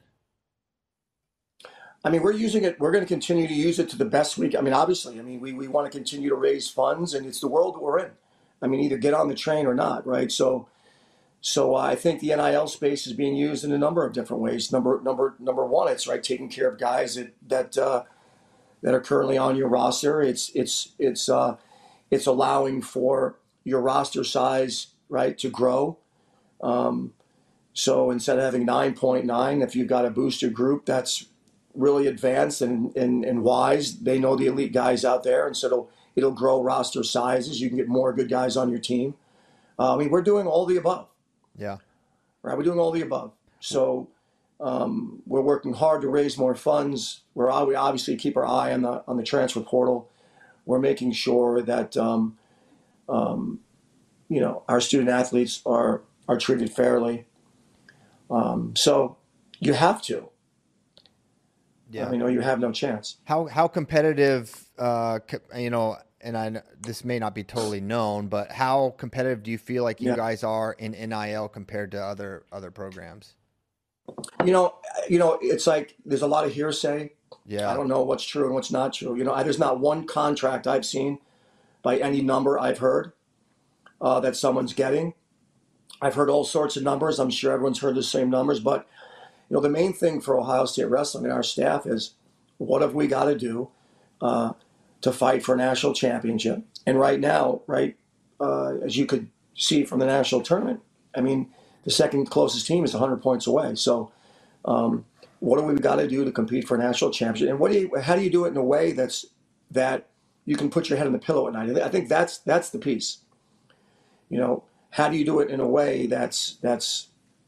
I mean, we're using it. We're going to continue to use it to the best we can. I mean, obviously, I mean, we, we want to continue to raise funds, and it's the world we're in. I mean, either get on the train or not, right? So, so I think the N I L space is being used in a number of different ways. Number number number one, it's right taking care of guys that that uh, that are currently on your roster. It's it's it's uh, it's allowing for your roster size, right, to grow. Um, so instead of having nine point nine, if you've got a booster group that's really advanced and, and, and wise, they know the elite guys out there, and so it'll, it'll grow roster sizes. You can get more good guys on your team. Uh, I mean, we're doing all the above.
Yeah.
Right. We're doing all the above. So um, we're working hard to raise more funds. We're, we obviously keep our eye on the, on the transfer portal. We're making sure that, um, um, you know, our student athletes are, are treated fairly. Um, so you have to.
Yeah.
I mean, or you have no chance.
How how competitive, uh, co- you know, and I kn- this may not be totally known, but how competitive do you feel like you
Yeah.
guys are in N I L compared to other other programs?
You know, you know, it's like there's a lot of hearsay.
Yeah.
I don't know what's true and what's not true. You know, I, there's not one contract I've seen by any number I've heard uh, that someone's getting. I've heard all sorts of numbers. I'm sure everyone's heard the same numbers. But, you know, the main thing for Ohio State Wrestling and our staff is what have we got to do uh, to fight for a national championship? And right now, right, uh, as you could see from the national tournament, I mean, the second closest team is one hundred points away. So um, what do we got to do to compete for a national championship? And what do you, how do you do it in a way that's that you can put your head on the pillow at night? I think that's that's the piece. You know, how do you do it in a way that's that's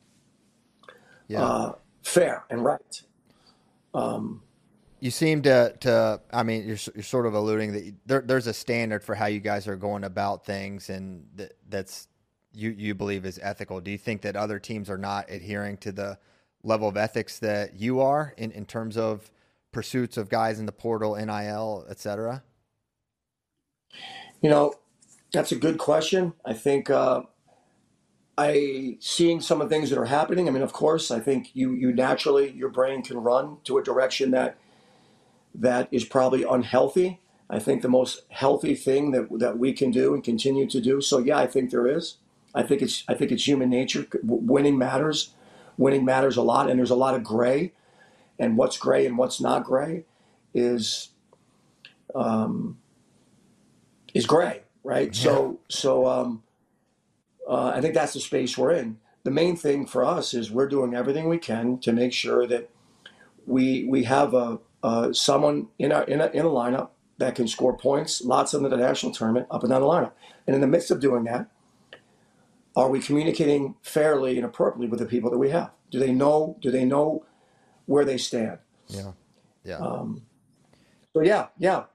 Yeah.
uh, fair and right? Um,
You seem to, to I mean, you're, you're sort of alluding that there, there's a standard for how you guys are going about things, and that, that's you, you believe is ethical. Do you think that other teams are not adhering to the level of ethics that you are in, in terms of pursuits of guys in the portal, N I L, et cetera?
You know, that's a good question. I think uh, I seeing some of the things that are happening. I mean, of course, I think you you naturally your brain can run to a direction that that is probably unhealthy. I think the most healthy thing that that we can do and continue to do. So yeah, I think there is. I think it's I think it's human nature. Winning matters. Winning matters a lot, and there's a lot of gray. And what's gray and what's not gray is um, is gray, right?
Yeah.
So so um, uh, I think that's the space we're in. The main thing for us is we're doing everything we can to make sure that we we have a uh, someone in our in a, in a lineup that can score points, lots of them at the national tournament, up and down the lineup. And in the midst of doing that, are we communicating fairly and appropriately with the people that we have? Do they know? Do they know where they stand?
Yeah. Yeah.
Um, so yeah, yeah.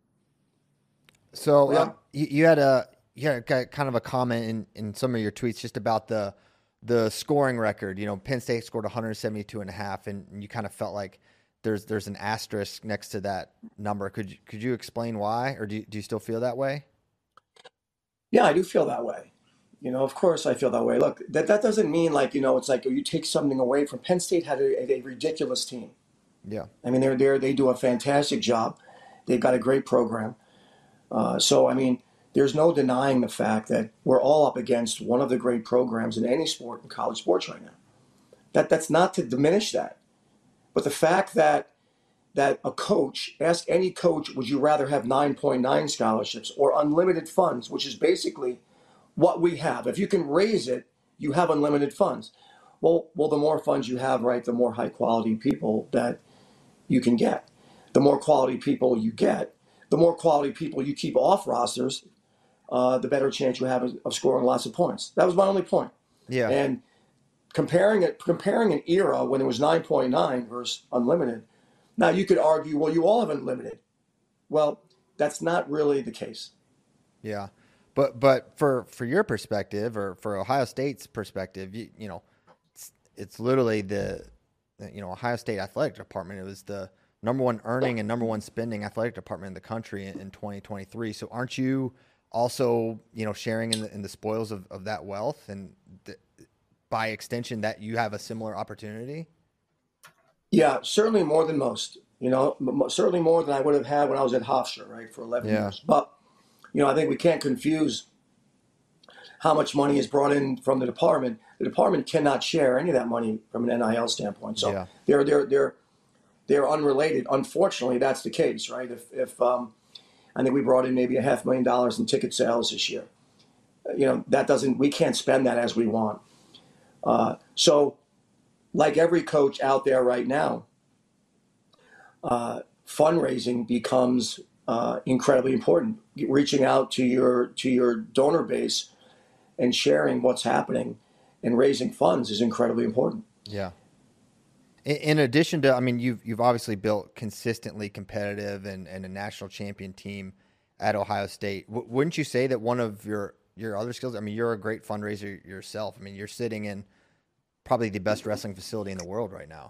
So
Yeah.
um, you, you had a you had a, kind of a comment in, in some of your tweets just about the the scoring record. You know, Penn State scored one seventy-two and a half, and you kind of felt like there's there's an asterisk next to that number. Could you, could you explain why, or do you, do you still feel that way?
Yeah, I do feel that way. You know, of course I feel that way. Look, that, that doesn't mean like, you know, it's like you take something away from Penn State had a, a ridiculous team.
Yeah.
I mean, they're there. They do a fantastic job. They've got a great program. Uh, so, I mean, there's no denying the fact that we're all up against one of the great programs in any sport in college sports right now. That that's not to diminish that, but the fact that that a coach, ask any coach, would you rather have nine point nine scholarships or unlimited funds, which is basically what we have. If you can raise it, you have unlimited funds. Well, well, the more funds you have, right, the more high quality people that you can get. The more quality people you get, the more quality people you keep off rosters, uh, the better chance you have of, of scoring lots of points. That was my only point.
Yeah.
And comparing it, comparing an era when it was nine point nine versus unlimited. Now you could argue, well, you all have unlimited. Well, that's not really the case.
Yeah. But but for, for your perspective, or for Ohio State's perspective, you, you know, it's, it's literally the, you know, Ohio State athletic department. It was the number one earning and number one spending athletic department in the country in, in twenty twenty-three. So aren't you also, you know, sharing in the, in the spoils of, of that wealth, and the, by extension that you have a similar opportunity?
Yeah, certainly more than most. You know, m- certainly more than I would have had when I was at Hofstra, right, for eleven
Yeah.
years. But you know, I think we can't confuse how much money is brought in from the department. The department cannot share any of that money from an N I L standpoint. So
Yeah.
they're they're they're they're unrelated. Unfortunately, that's the case, right? If if um, I think we brought in maybe a half million dollars in ticket sales this year. You know, that doesn't we can't spend that as we want. Uh, so, like every coach out there right now, uh, fundraising becomes uh, incredibly important. Reaching out to your to your donor base and sharing what's happening and raising funds is incredibly important.
Yeah. In, in addition to, I mean, you've you've obviously built consistently competitive and, and a national champion team at Ohio State. W- wouldn't you say that one of your your other skills? I mean, you're a great fundraiser yourself. I mean, you're sitting in probably the best wrestling facility in the world right now.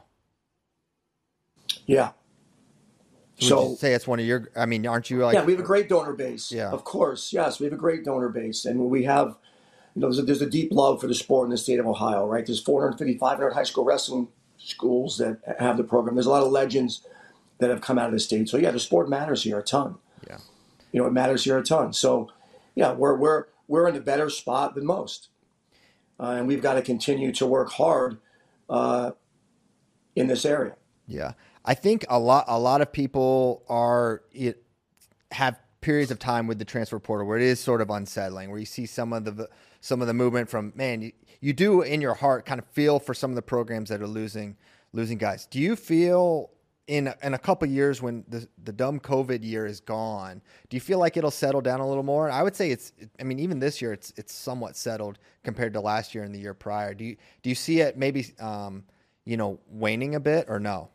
Yeah.
Would
So
you say it's one of your, I mean, aren't you like,
yeah, we have a great donor base.
Yeah.
Of course. Yes, we have a great donor base. And we have, you know, there's a, there's a deep love for the sport in the state of Ohio, right? There's four hundred fifty, five hundred high school wrestling schools that have the program. There's a lot of legends that have come out of the state. So yeah, the sport matters here a ton.
Yeah.
You know, it matters here a ton. So yeah, we're we're we're in a better spot than most, uh, and we've got to continue to work hard uh, in this area.
Yeah, I think a lot a lot of people are it have periods of time with the transfer portal where it is sort of unsettling, where you see some of the some of the movement from man. You, you do in your heart kind of feel for some of the programs that are losing losing guys. Do you feel in in a couple of years when the the dumb COVID year is gone, do you feel like it'll settle down a little more? I would say it's. I mean, even this year, it's it's somewhat settled compared to last year and the year prior. Do you do you see it maybe um, you know waning a bit or no?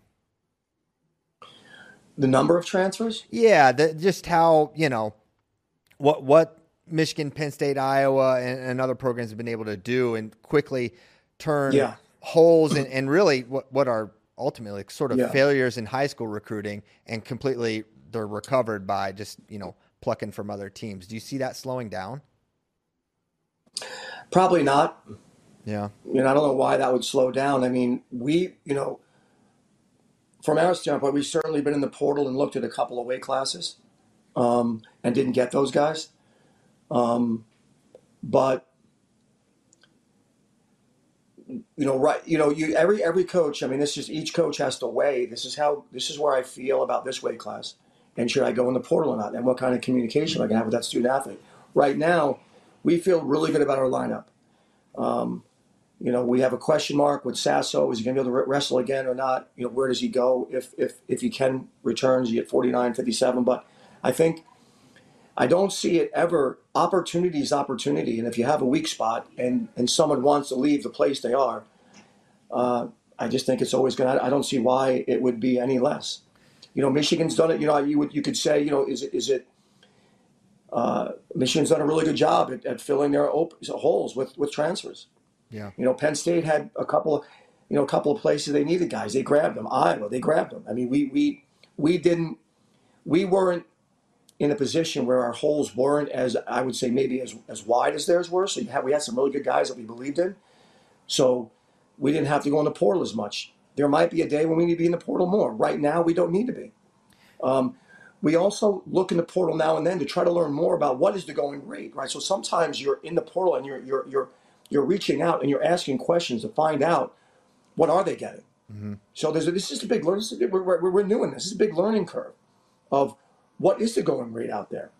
The number of transfers?
Yeah, the, just how you know what what Michigan, Penn State, Iowa, and, and other programs have been able to do and quickly turn
Yeah.
holes and, and really what what are ultimately sort of
Yeah.
failures in high school recruiting and completely they're recovered by just, you know, plucking from other teams. Do you see that slowing down?
Probably not.
Yeah.
You know, I don't know why that would slow down. I mean, we, you know, from our standpoint, we've certainly been in the portal and looked at a couple of weight classes um, and didn't get those guys. Um, but you know, right? You know, you every every coach. I mean, this is each coach has to weigh. This is how. This is where I feel about this weight class, and should I go in the portal or not? And what kind of communication I can have with that student athlete. Right now, we feel really good about our lineup. Um, you know, we have a question mark with Sasso. Is he going to be able to wrestle again or not? You know, where does he go if if if he can returns? He at forty-nine, fifty-seven. But I think I don't see it ever. Opportunity is opportunity, and if you have a weak spot and and someone wants to leave the place they are, uh, I just think it's always going to. I don't see why it would be any less. You know, Michigan's done it. You know, you would you could say, you know, is it is it uh, Michigan's done a really good job at, at filling their op- holes with with transfers.
Yeah.
You know, Penn State had a couple of, you know, a couple of places they needed guys. They grabbed them. Iowa, they grabbed them. I mean, we we we didn't, we weren't in a position where our holes weren't as, I would say, maybe as as wide as theirs were. So you had, we had some really good guys that we believed in. So we didn't have to go in the portal as much. There might be a day when we need to be in the portal more. Right now, we don't need to be. Um, we also look in the portal now and then to try to learn more about what is the going rate, right? So sometimes you're in the portal and you're you're you're you're reaching out and you're asking questions to find out what are they getting. Mm-hmm. So there's a, this is a big learning. We're, we're, we're new in this. This is a big learning curve of what is the going rate out there.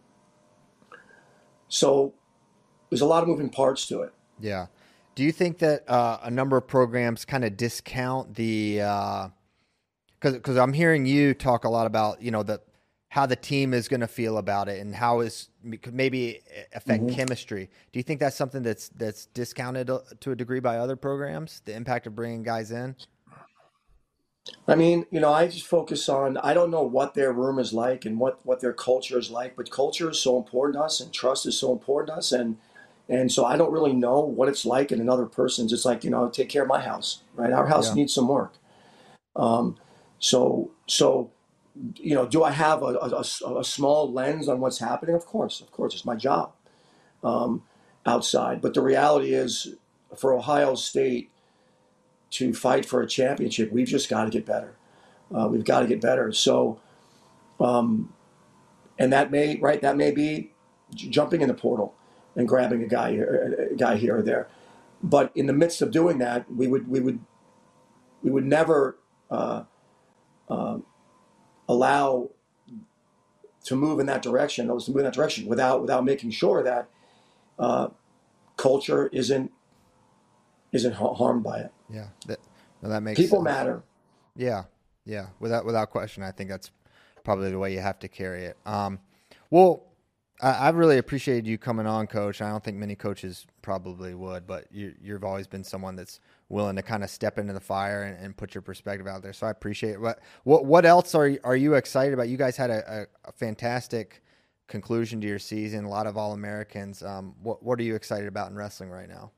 So there's a lot of moving parts to it.
Yeah. Do you think that uh, a number of programs kind of discount the because because I'm hearing you talk a lot about, you know, the how the team is going to feel about it and how is could maybe affect mm-hmm. chemistry. Do you think that's something that's that's discounted to a degree by other programs, the impact of bringing guys in?
I mean, you know, I just focus on, I don't know what their room is like and what, what their culture is like, but culture is so important to us and trust is so important to us. And, and so I don't really know what it's like in another person's. It's like, you know, take care of my house, right? Our house yeah. needs some work. Um, so, so, you know, do I have a, a, a small lens on what's happening? Of course, of course, it's my job um, outside. But the reality is for Ohio State, to fight for a championship, we've just got to get better. Uh, we've got to get better. So, um, and that may right that may be j- jumping in the portal and grabbing a guy here, a guy here or there. But in the midst of doing that, we would we would we would never uh, uh, allow to move in that direction. Those to move in that direction without without making sure that uh, culture isn't isn't ha- harmed by it.
Yeah, that, well, that makes
people
sense.
matter.
Yeah, yeah, without without question, I think that's probably the way you have to carry it. Um, well, I, I really appreciated you coming on, Coach. I don't think many coaches probably would, but you, you've always been someone that's willing to kind of step into the fire and, and put your perspective out there. So I appreciate it. What what what else are are you excited about? You guys had a, a, a fantastic conclusion to your season. A lot of All-Americans. Um, what what are you excited about in wrestling right now?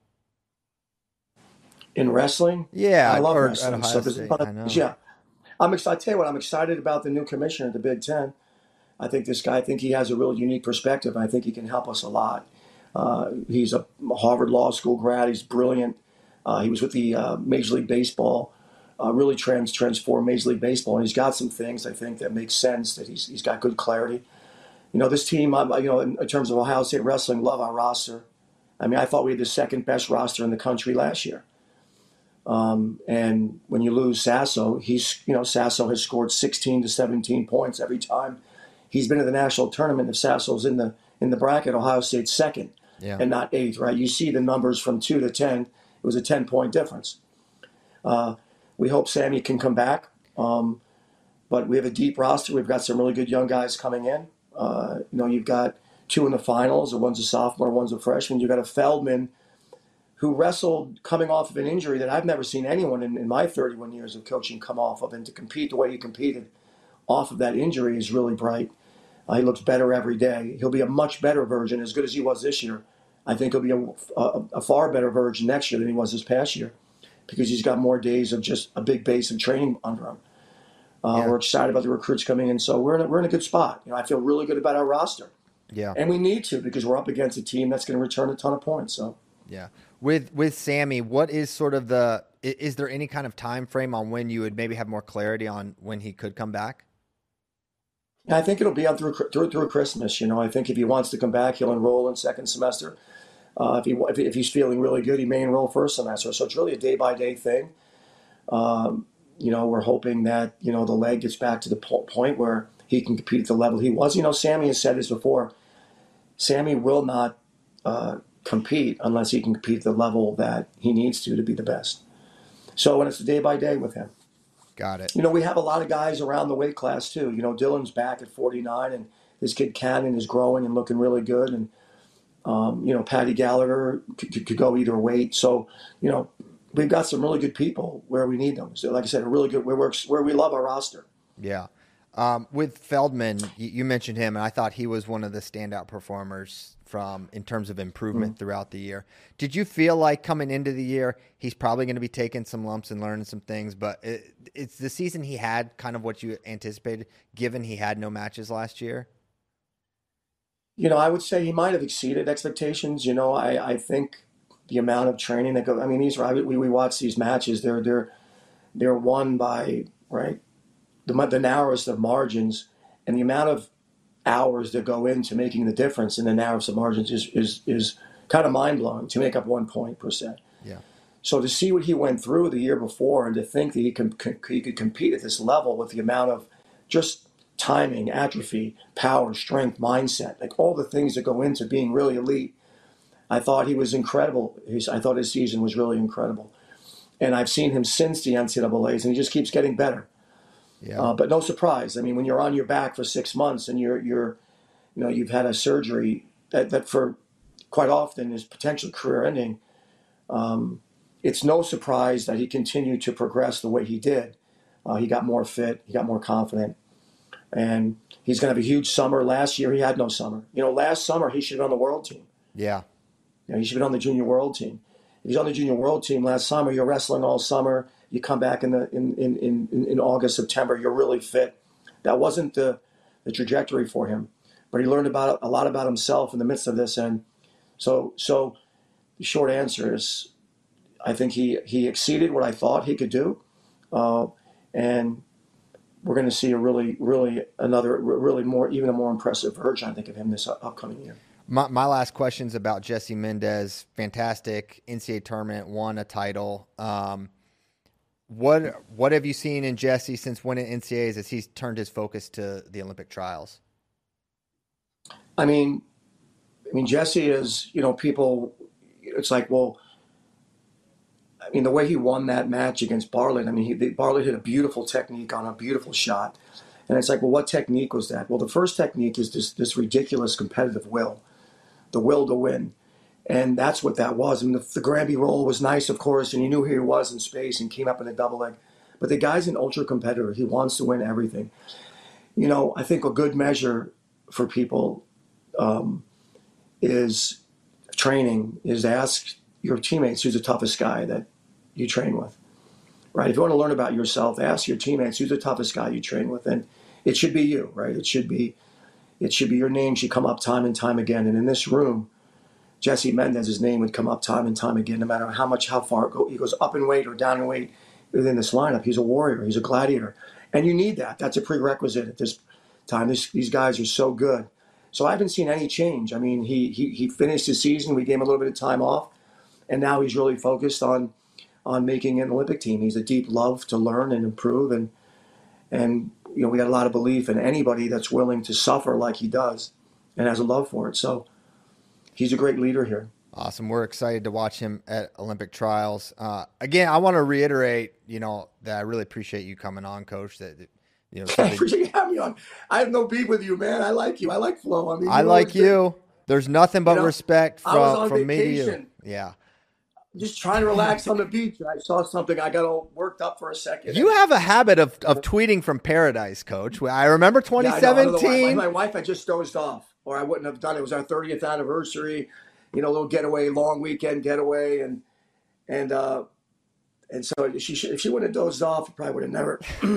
In wrestling?
Yeah,
I love
or
wrestling.
Ohio
So
State,
of,
I know.
Yeah. I'm excited. I tell you what, I'm excited about the new commissioner of the Big Ten. I think this guy, I think he has a real unique perspective, and I think he can help us a lot. Uh, he's a Harvard Law School grad. He's brilliant. Uh, he was with the uh, Major League Baseball uh, really trans transform Major League Baseball. And he's got some things, I think, that make sense, that he's, he's got good clarity. You know, this team, um, you know, in, in terms of Ohio State wrestling, love our roster. I mean, I thought we had the second best roster in the country last year. Um, and when you lose Sasso, he's, you know, Sasso has scored sixteen to seventeen points every time he's been to the national tournament. If Sasso's in the in the bracket, Ohio State's second
Yeah.
and not eighth, right? You see the numbers from two to ten. It was a ten point difference. Uh, we hope Sammy can come back. Um, but we have a deep roster. We've got some really good young guys coming in. Uh, you know, you've got two in the finals. One's a sophomore, one's a freshman. You've got a Feldman who wrestled coming off of an injury that I've never seen anyone in, in my thirty-one years of coaching come off of. And to compete the way he competed off of that injury is really bright. Uh, he looks better every day. He'll be a much better version, as good as he was this year. I think he'll be a, a, a far better version next year than he was this past year, because he's got more days of just a big base of training under him. Uh,
Yeah.
We're excited about the recruits coming in, so we're in a, we're in a good spot. You know, I feel really good about our roster,
Yeah.
and we need to, because we're up against a team that's going to return a ton of points. So.
Yeah. With with Sammy, what is sort of the i- is there any kind of time frame on when you would maybe have more clarity on when he could come back?
I think it'll be on through, through through Christmas. You know, I think if he wants to come back, he'll enroll in second semester. Uh, if he if, he- if he's feeling really good, he may enroll first semester. So it's really a day by day thing. Um, you know, we're hoping that you know the leg gets back to the po- point where he can compete at the level he was. You know, Sammy has said this before. Sammy will not uh, compete unless he can compete at the level that he needs to to be the best. So, and it's day by day with him.
Got it.
You know, we have a lot of guys around the weight class too. You know, Dylan's back at forty-nine, and this kid Cannon is growing and looking really good. And um, you know, Patty Gallagher could, could go either weight. So, you know, we've got some really good people where we need them. So, like I said, a really good where works where we love our roster.
Yeah. Um, with Feldman, you, you mentioned him, and I thought he was one of the standout performers from in terms of improvement
Mm-hmm.
throughout the year. Did you feel like coming into the year, he's probably going to be taking some lumps and learning some things, but it, it's the season he had kind of what you anticipated, given he had no matches last year?
You know, I would say he might have exceeded expectations. You know, I, I think the amount of training that go. I mean, these are we, we watch these matches. They're they're they're won by right the the narrowest of margins, and the amount of hours that go into making the difference in the narrowest of margins is is is kind of mind blowing to make up one point per se.
Yeah.
So to see what he went through the year before, and to think that he can he could compete at this level with the amount of just timing, atrophy, power, strength, mindset, like all the things that go into being really elite. I thought he was incredible. His, I thought his season was really incredible. And I've seen him since the N C double A's, and he just keeps getting better.
Yeah.
Uh, but no surprise. I mean, when you're on your back for six months and you're, you're you know, you've had a surgery that, that for quite often is potentially career-ending, um, it's no surprise that he continued to progress the way he did. Uh, he got more fit. He got more confident. And he's going to have a huge summer. Last year, he had no summer. You know, last summer, he should have been on the world team.
Yeah.
You know, he should have been on the junior world team. If he's on the junior world team last summer, you're wrestling all summer. You come back in the in in, in, in August, September, you're really fit. That wasn't the, the trajectory for him. But he learned about a lot about himself in the midst of this. And so so the short answer is I think he, he exceeded what I thought he could do. Uh, and we're going to see a really, really another, really more, even a more impressive version, I think, of him this upcoming year.
My, my last question's about Jesse Mendez. Fantastic N C double A tournament, won a title. Um, what what have you seen in Jesse since winning N C double A's as he's turned his focus to the Olympic trials?
I mean, I mean Jesse is, you know, people. It's like, well, I mean, the way he won that match against Bartlett. I mean, he, Bartlett hit a beautiful technique on a beautiful shot, and it's like, well, what technique was that? Well, the first technique is this this ridiculous competitive will, the will to win. And that's what that was. I mean, the, the Granby roll was nice, of course, and you knew who he was in space and came up in a double leg. But the guy's an ultra competitor. He wants to win everything. You know, I think a good measure for people um, is training is to ask your teammates who's the toughest guy that you train with, right? If you want to learn about yourself, ask your teammates who's the toughest guy you train with. And it should be you, right? It should be, it should be your name should come up time and time again. And in this room, Jesse Mendez's name would come up time and time again, no matter how much, how far it go, he goes up in weight or down in weight. within this lineup. He's a warrior. He's a gladiator. And you need that. That's a prerequisite at this time. This, these guys are so good. So I haven't seen any change. I mean, he, he he finished his season. We gave him a little bit of time off. And now he's really focused on on making an Olympic team. He's a deep love to learn and improve. And, and you know, we got a lot of belief in anybody that's willing to suffer like he does and has a love for it. So he's a great leader here.
Awesome. We're excited to watch him at Olympic trials. Uh, again, I want to reiterate, you know, that I really appreciate you coming on, Coach. That, that you know,
I
something-
appreciate you having me on. I have no beef with you, man. I like you. I like Flo. I mean,
I
you
like
always
you. There's nothing but
You know,
respect
I was
from
on
from me to you.
vacation.
Yeah.
been just trying to relax on the beach. I saw something. I got all worked up for a second.
You have a habit of, of tweeting from paradise, Coach. I remember twenty seventeen.
Yeah, I know. I my, my wife had just dozed off, or I wouldn't have done it. It was our thirtieth anniversary. You know, a little getaway, long weekend getaway, and and uh, and so she if she wouldn't have dozed off, it probably would have never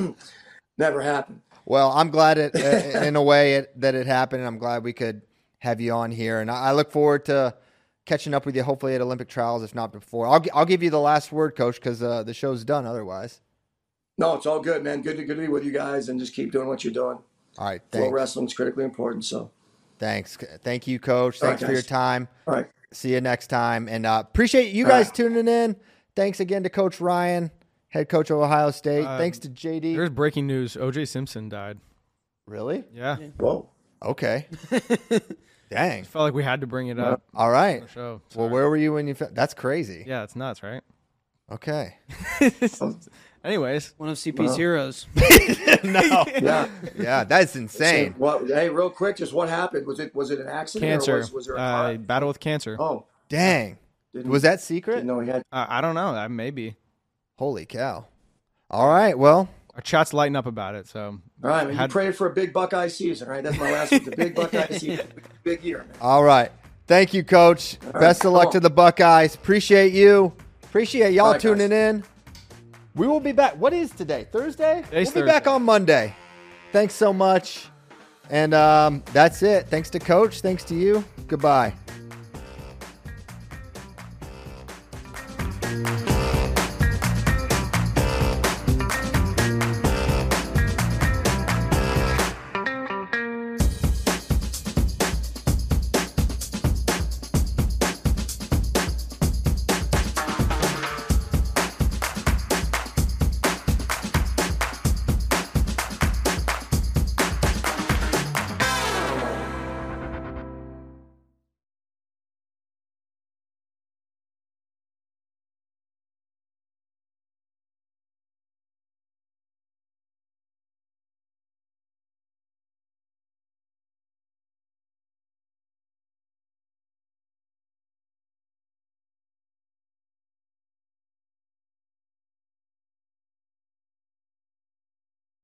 never happened.
Well, I'm glad it in a way it, that it happened, and I'm glad we could have you on here. And I, I look forward to catching up with you, hopefully at Olympic trials, if not before. I'll I'll give you the last word, Coach, because uh, the show's done otherwise.
No, it's all good, man. Good to good to be with you guys, and just keep doing what you're doing.
All right,
Flow
thanks.
wrestling's critically important. So
Thanks. Thank you, Coach. Thanks
right,
for your
guys.
time.
all right.
See you next time. And uh, appreciate you
All
guys
right.
tuning in. Thanks again to Coach Ryan, head coach of Ohio State.
Uh,
Thanks to J D.
There's breaking news. O J Simpson died.
Really?
Yeah.
Whoa.
Okay. Dang.
Felt like we had to bring it up
All right.
on the show.
Well,
Sorry.
where were you when you found? That's crazy.
Yeah, it's nuts, right?
Okay.
Anyways,
One of C P's
Well.
heroes.
No.
Yeah.
Yeah, that's insane.
So, what, hey, real quick, just what happened? Was it was it an accident? Or
cancer.
was, was there a
uh,
car?
battle with cancer.
Oh,
Dang.
didn't,
Was that
didn't
secret?
know he had.
Uh, I don't know. Uh, maybe.
Holy cow. All right. Well,
Our chat's lighting up about it. So
All right, man. You
Had-
prayed for a big Buckeye season, right? That's my last one. The big Buckeye season. Big year, man.
all right. Thank you, Coach.
right,
Best of luck
cool.
to the Buckeyes. Appreciate you. Appreciate y'all
All right,
tuning
guys.
in. We will be back. What is today? Thursday?
Today's
we'll be back
Thursday.
on Monday. Thanks so much. And um, that's it. Thanks to Coach. Thanks to you. Goodbye.